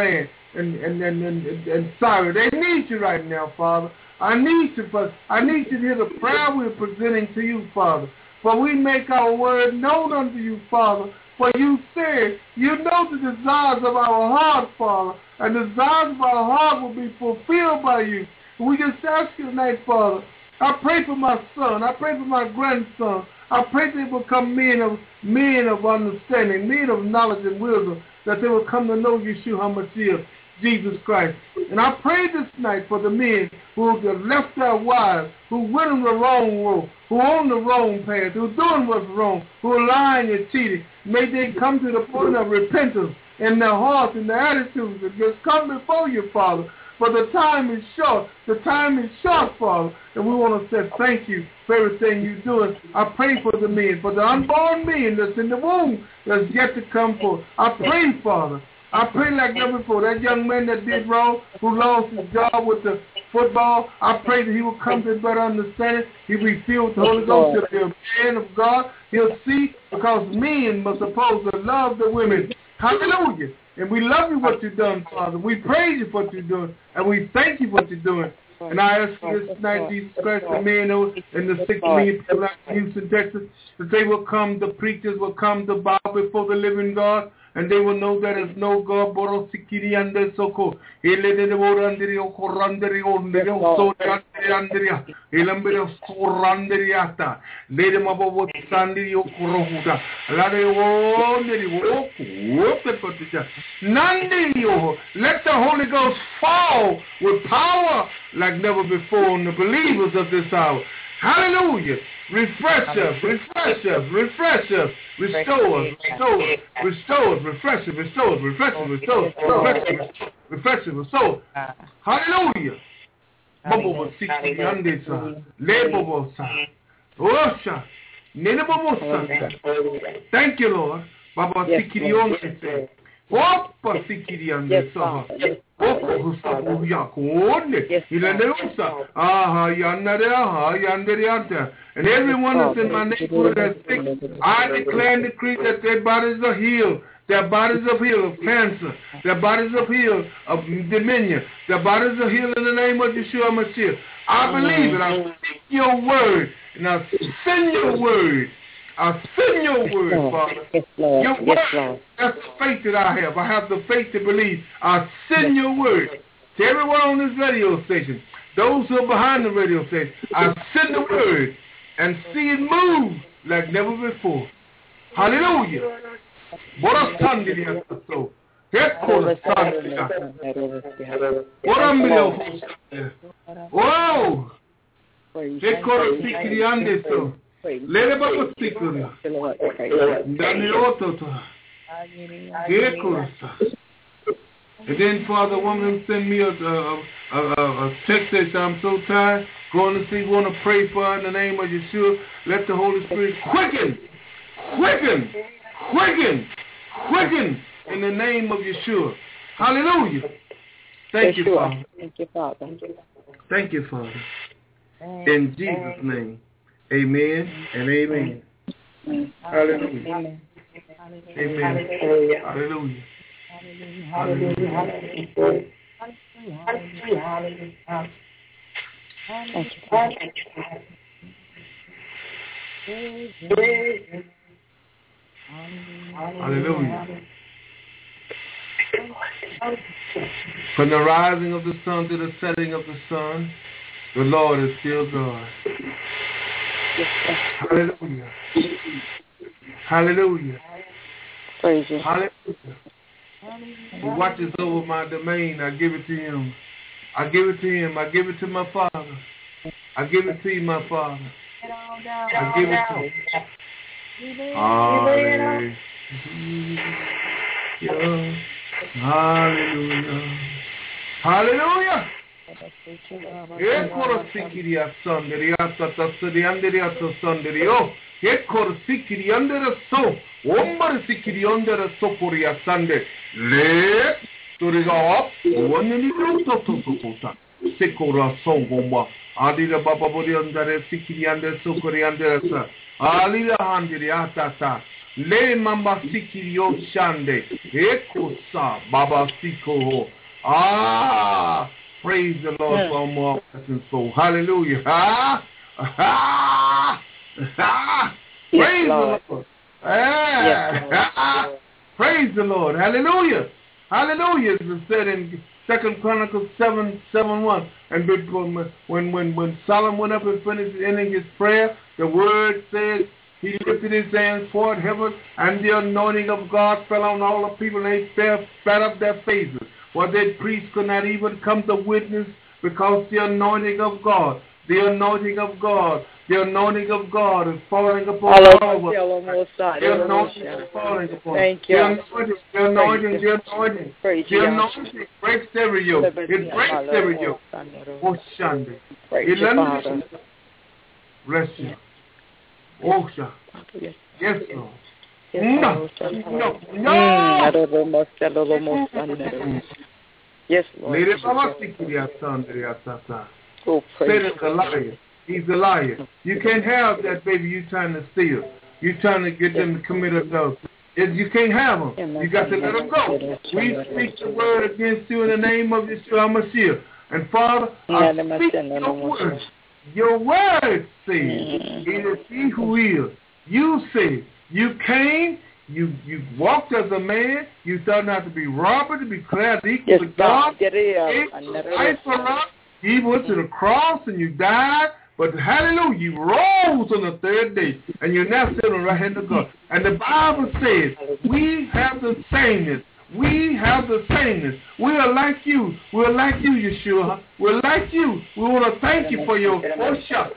and sorry. They need you right now, Father. I need you, Father. I need you to hear the prayer we're presenting to you, Father. For we make our word known unto you, Father. For you said, you know the desires of our heart, Father, and the desires of our heart will be fulfilled by you. And we just ask you tonight, Father, I pray for my son. I pray for my grandson. I pray they will become men of understanding, men of knowledge and wisdom, that they will come to know Yeshua HaMashiach, Jesus Christ. And I pray this night for the men who have left their wives, who went on the wrong road, who are on the wrong path, who are doing what's wrong, who are lying and cheating. May they come to the point of repentance in their hearts and their attitudes and just come before you, Father. For the time is short. The time is short, Father. And we want to say thank you for everything you're doing. I pray for the men, for the unborn men that's in the womb that's yet to come forth. I pray, Father. I pray like never before. That young man that did wrong, who lost his job with the football, I pray that he will come to better understanding. He'll be filled with the Holy Ghost. He'll be a man of God. He'll see, because men must suppose to love the women. Hallelujah. And we love you what you've done, Father. We praise you for what you're doing. And we thank you for what you're doing. And I ask for this night, Jesus Christ, the men and the 6 million people in Houston, Texas, that they will come, the preachers will come to bow before the living God, and they will know there is no God. Borosikiri and the Soko. Eledeborandirio Korandirio Nero Soriandiria. Elambrio Korandiriata. Ledemabo Sandirio Korohuda. Ladeo Nandirio. Let the Holy Ghost fall with power like never before on the believers of this hour. Hallelujah. Refresh us, refresh us, refresh us, restore us, restore us, restore us, refresh us, restore us, refresh us, restore us, refresh us, restore us. Hallelujah. Bobo Sikiri Andesa, Lebobosa, Osha, Nenebobosa. Thank you, Lord. Baba Sikiri Ondese. Opa Sikiri Andesa. Opa Husabu Yakone. Ilanerusa. Aha, Yanarea, Yanderianta. And everyone that's in my neighborhood that's sick, I declare and decree that their bodies are healed. Their bodies are healed of cancer. Their bodies are healed of dementia. Their bodies are healed in the name of Yeshua HaMashiach. I believe and I speak your word. And I send your word. I send your word, Father. Yes, Lord. Your word. Yes, Lord. That's the faith that I have. I have the faith to believe. I send your word to everyone on this radio station. Those who are behind the radio station, I send the word and see it move like never before. Hallelujah. What a Sunday is so. Whoa. Let it up and then, Father, woman send me a text that I'm so tired. Going to see, want to pray for her in the name of Yeshua. Let the Holy Spirit quicken in the name of Yeshua. Hallelujah. Thank you, Father. Thank you, Father. Thank you, Father. In Jesus' name, amen and amen. Hallelujah. Amen. Hallelujah. Hallelujah. From the rising of the sun to the setting of the sun, the Lord is still God. Hallelujah. Hallelujah. Praise you. Hallelujah. He watches over my domain. I give it to him. I give it to him. I give it to my Father. I give it to you, my Father. I give it to you. Hallelujah. Hallelujah. Hallelujah. Ekor sikiri asanderi atasari anderi atasanderi o. Ekor sikiri andera so. Omar sikiri andera so kori asande. Le toriga up. Wanni to kota. Sekora so gomba. Adira baba bori andera sikiri andera so kori andera sa. Alira handeri atasa. Le mamba sikiri o shande. Ekosa baba siko. Praise the Lord for more blessings. So, hallelujah. Praise the Lord. Praise the Lord. Hallelujah. Hallelujah. As it said in 2 Chronicles 7:1. And when Solomon went up and finished ending his prayer, the word says he lifted his hands toward heaven, and the anointing of God fell on all the people, and they spat up their faces. For their priests could not even come to witness, because the anointing of God is falling upon all of us. The anointing is falling upon us. Thank you. The anointing breaks every yoke. It breaks every yoke. Oh, Shande. Bless you. Oh, Shande. Yes, Lord. No. Yes, Lord. Satan's a liar. He's a liar. You can't have that baby you trying to steal. You trying to get them to commit adultery. You can't have them. You got to let them go. We speak the word against you in the name of Yeshua HaMashiach. And Father, I speak your word. Your word says, it is he who is. You say, you came, you walked as a man, you thought not to be robber, to be declared equal to God. He went to the cross and you died, but hallelujah, you rose on the third day, and you're now sitting on the right hand of God. And the Bible says, we have the sameness. We have the sameness. We are like you. We're like you, Yeshua. We're like you. We want to thank you for your worship.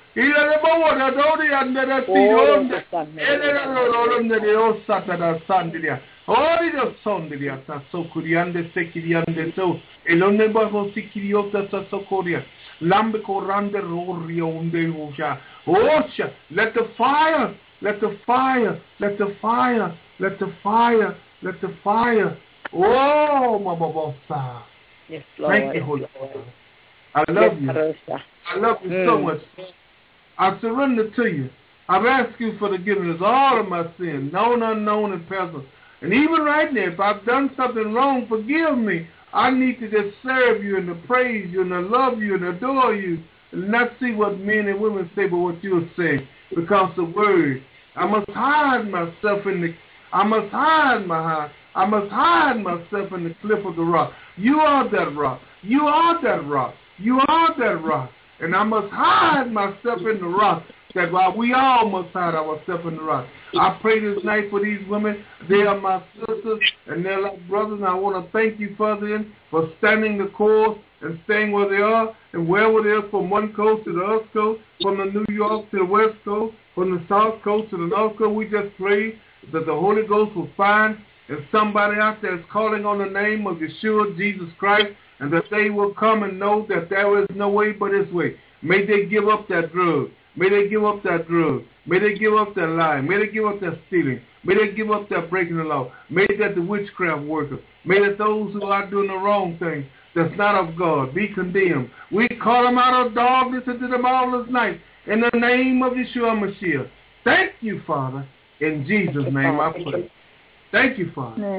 Let the fire, let the fire, let the fire, let the fire, let the fire. Oh, my Babosa. Yes, Lord. Thank you, Holy Spirit. I love you. I love you so much. I surrender to you. I've asked you for forgiveness of all of my sins, known, unknown, and present. And even right now, if I've done something wrong, forgive me. I need to just serve you and to praise you and to love you and adore you and not see what men and women say, but what you're saying. Because the word, I must hide myself in the, I must hide myself in the cliff of the rock. You are that rock. You are that rock. You are that rock. And I must hide myself in the rock. That while we all must hide ourselves in the rock. I pray this night for these women. They are my sisters and they're like brothers. And I want to thank you for them for standing the course and staying where they are and wherever they are, from one coast to the other coast, from the New York to the West Coast, from the South Coast to the North Coast. We just pray that the Holy Ghost will find and somebody out there is calling on the name of Yeshua, Jesus Christ, and that they will come and know that there is no way but His way. May they give up that drug. May they give up that drug. May they give up that lying. May they give up that stealing. May they give up that breaking the law. May that the witchcraft worker. May that those who are doing the wrong thing that's not of God be condemned. We call them out of darkness into the marvelous night in the name of Yeshua Mashiach. Thank you, Father. In Jesus' name I pray. Thank you, Father.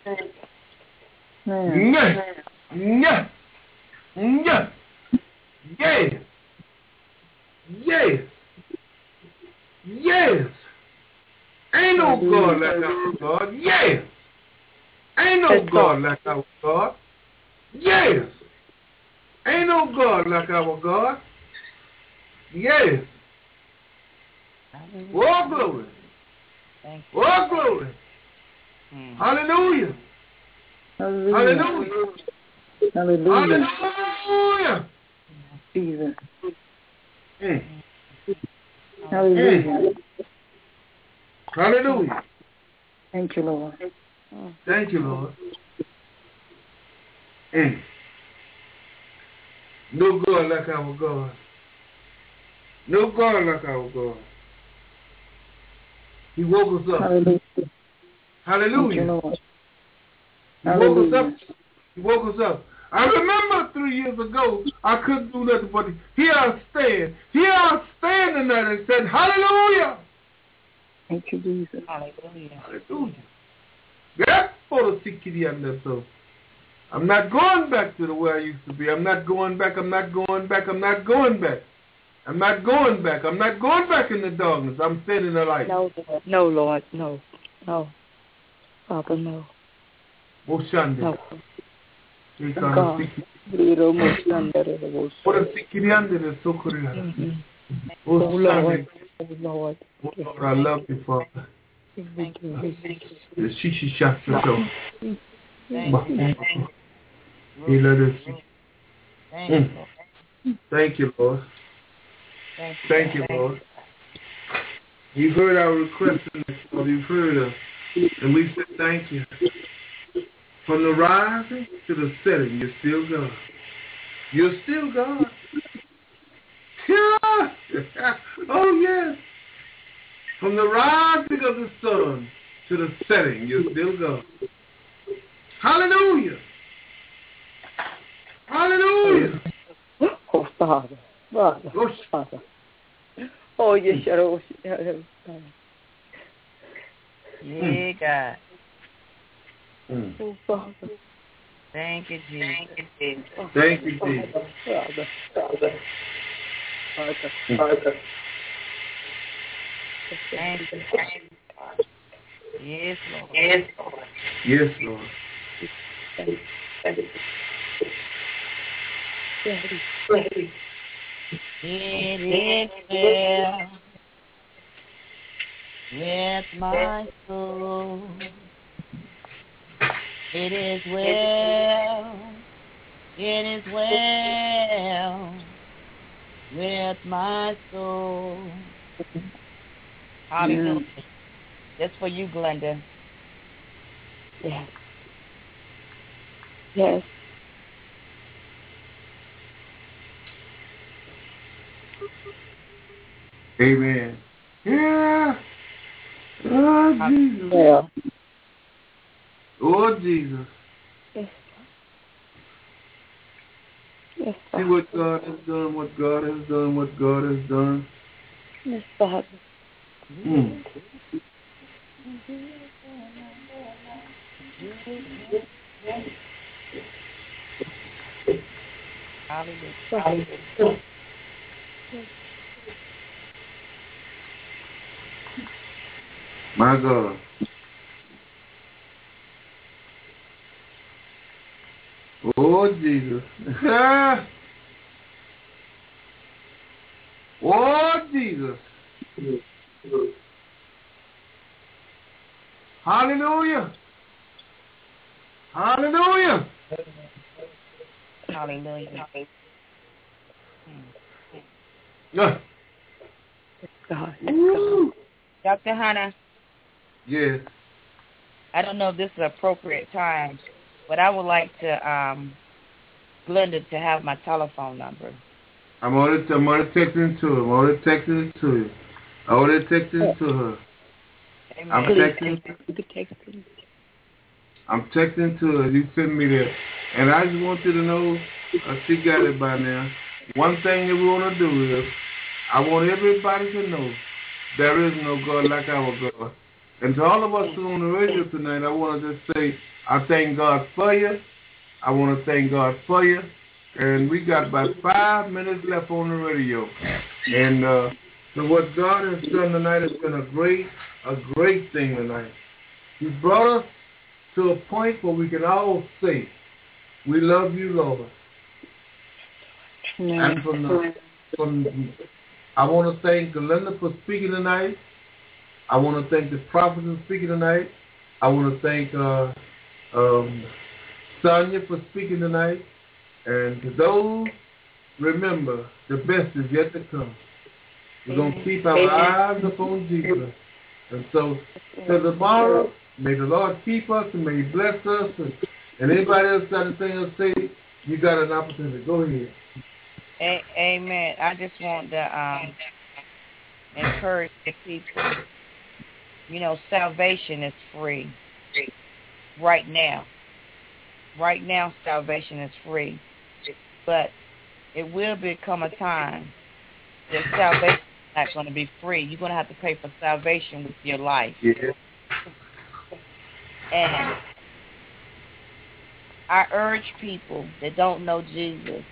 Yeah. Yeah. Yeah. Yeah. Yes. Yes. Ain't no God like our God. Yes. Ain't no God like our God. Yes. Ain't no God like our God. Yes. Oh, glory. Oh, glory. Hallelujah. Hallelujah. Hallelujah. Hallelujah. Jesus. Hallelujah. Hallelujah. Thank you, Lord. Thank you, Lord. No God like our God. No God like our God. He woke us up. Hallelujah. Hallelujah. He woke us up. He woke us up. I remember 3 years ago, I couldn't do nothing but here I stand. Here I stand tonight and said, hallelujah. Thank you, Jesus. Hallelujah. Hallelujah. Yeah, for the Sikiri and the soul. I'm not going back to the way I used to be. I'm not going back. I'm not going back. I'm not going back. I'm not going back. I'm not going back in the darkness. I'm staying in the light. No, Lord. No. Father, no. Oshande. No. God. Oh, Lord. Oh, Lord. Oh, Lord, I love you, Father. Thank you. The shishi shot the door. Thank you, Lord. Thank you, Lord. You've heard our request, Lord. You've heard us. And we say thank you. From the rising to the setting, you're still God. You're still God. Oh, yes. From the rising of the sun to the setting, you're still God. Hallelujah. Hallelujah. Oh, Father. Father. Oh, yes, Yeah, God. Oh, Father. Thank you, Jesus. Thank you, Jesus. Father. Thank you. Yes, Lord. Yes, Lord. It is well with my soul. It is well. It is well with my soul. Hallelujah. That's for you, Glenda. Yes. Amen. Yeah. Oh, Jesus. Yeah. Oh, Jesus. Yes. See what God has done, what God has done, what God has done. Yes, Father. Hallelujah. My God. Oh, Jesus. Oh, Jesus. Hallelujah. Hallelujah. Hallelujah. God. Dr. Hunter. Yes. I don't know if this is an appropriate time, but I would like to Glenda to have my telephone number. I'm already texting to her. I'm already texting it to you. I already texted it to her. Amen. I'm texting to her. You sent me that. And I just want you to know, she got it by now. One thing that we want to do is, I want everybody to know there is no God like our God. And to all of us who are on the radio tonight, I want to just say, I thank God for you. I want to thank God for you. And we got about 5 minutes left on the radio. And so what God has done tonight has been a great thing tonight. He brought us to a point where we can all say, we love you, Lord. And I want to thank Glenda for speaking tonight. I want to thank the prophet for speaking tonight. I want to thank Sonia for speaking tonight. And to those, remember, the best is yet to come. We're going to keep our eyes upon Jesus. And so, till tomorrow, may the Lord keep us and may He bless us. And anybody else got anything else to say, you got an opportunity. Go ahead. Amen. I just want to encourage the people. You know, salvation is free right now. Right now, salvation is free. But it will become a time that salvation is not going to be free. You're going to have to pay for salvation with your life. Yeah. And I urge people that don't know Jesus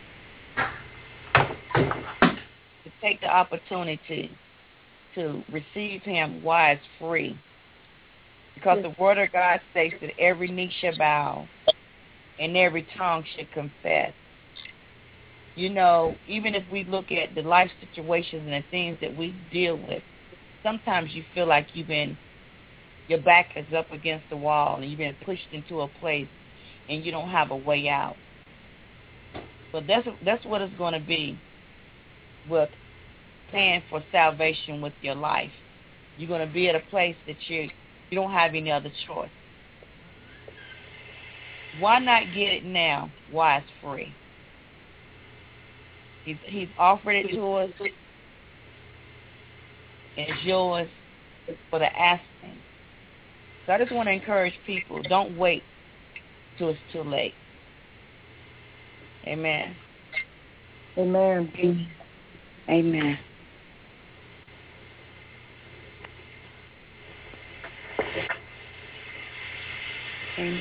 to take the opportunity to receive him while it's free. Because the word of God states that every knee shall bow and every tongue should confess. You know, even if we look at the life situations and the things that we deal with, sometimes you feel like your back is up against the wall and you've been pushed into a place and you don't have a way out. But that's what it's going to be with paying for salvation with your life. You're going to be at a place that you don't have any other choice. Why not get it now while it's free? He's offered it to us. It's yours for the asking. So I just want to encourage people, don't wait till it's too late. Amen. Amen. Amen. Amen.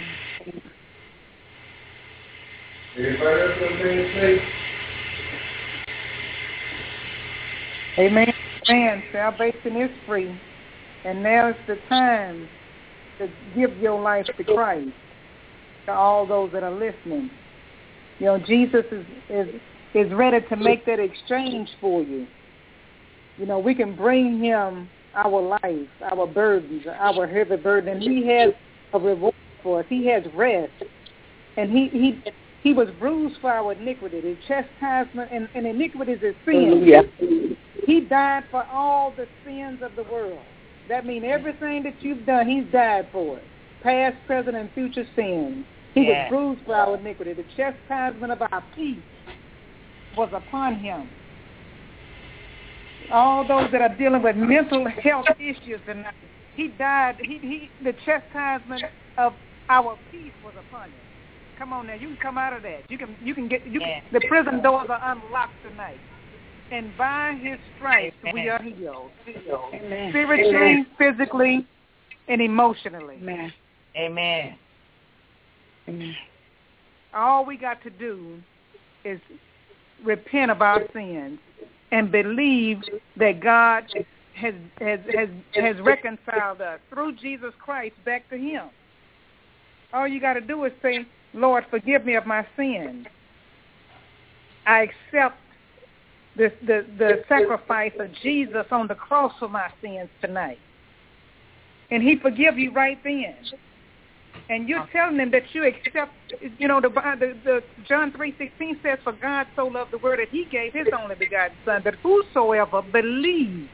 Anybody else got anything to say? Amen. Amen. Salvation is free. And now is the time to give your life to Christ. To all those that are listening. You know, Jesus is ready to make that exchange for you. You know, we can bring him our life, our burdens, our heavy burden, and he has a reward for us. He has rest. And he was bruised for our iniquity, the chastisement and iniquities is sin. Yeah. He died for all the sins of the world. That means everything that you've done, he's died for it. Past, present, and future sins. He was bruised for our iniquity. The chastisement of our peace was upon him. All those that are dealing with mental health issues, and he died. The chastisement of our peace was upon him. Come on now, you can come out of that. The prison doors are unlocked tonight. And by his stripes we are healed. Amen. Spiritually, physically, and emotionally. Amen. Amen. Amen. All we got to do is repent of our sins and believe that God has reconciled us through Jesus Christ back to him. All you got to do is say, Lord, forgive me of my sins. I accept the sacrifice of Jesus on the cross for my sins tonight. And he forgive you right then. And you're telling them that you accept, you know, the John 3:16 says, for God so loved the world that he gave his only begotten son, that whosoever believe,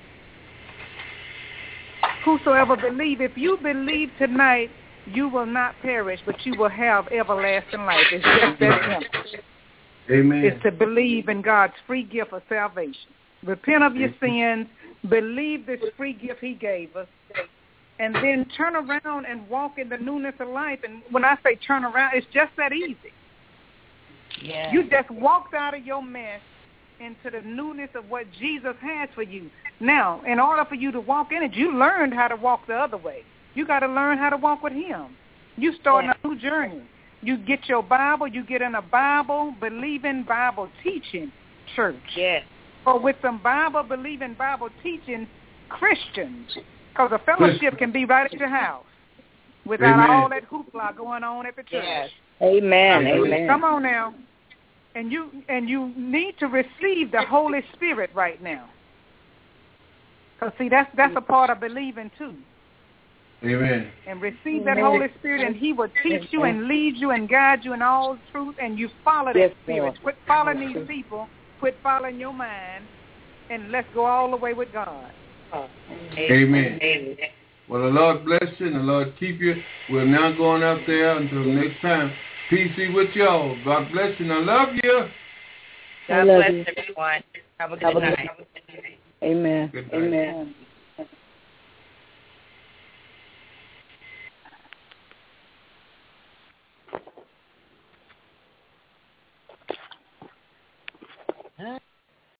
if you believe tonight, you will not perish, but you will have everlasting life. It's just that simple. Amen. It's to believe in God's free gift of salvation. Repent of your sins, believe this free gift he gave us, and then turn around and walk in the newness of life. And when I say turn around, it's just that easy. Yeah. You just walked out of your mess into the newness of what Jesus has for you. Now, in order for you to walk in it, you learned how to walk the other way. You got to learn how to walk with him. You start a new journey. You get your Bible. You get in a Bible, believing, Bible teaching church. Yes. Or with some Bible, believing, Bible teaching Christians. Because a fellowship can be right at your house without all that hoopla going on at the church. Yes. Amen. Amen. Come on now. And you need to receive the Holy Spirit right now. Because, see, that's a part of believing, too. Amen. And receive that Holy Spirit, and he will teach you and lead you and guide you in all truth, and you follow that Spirit. Quit following these people. Quit following your mind, and let's go all the way with God. Amen. Well, the Lord bless you and the Lord keep you. We're now going out there until next time. Peace be with y'all. God bless you and I love you. God bless everyone. Have a good night. Amen. Good night. Amen.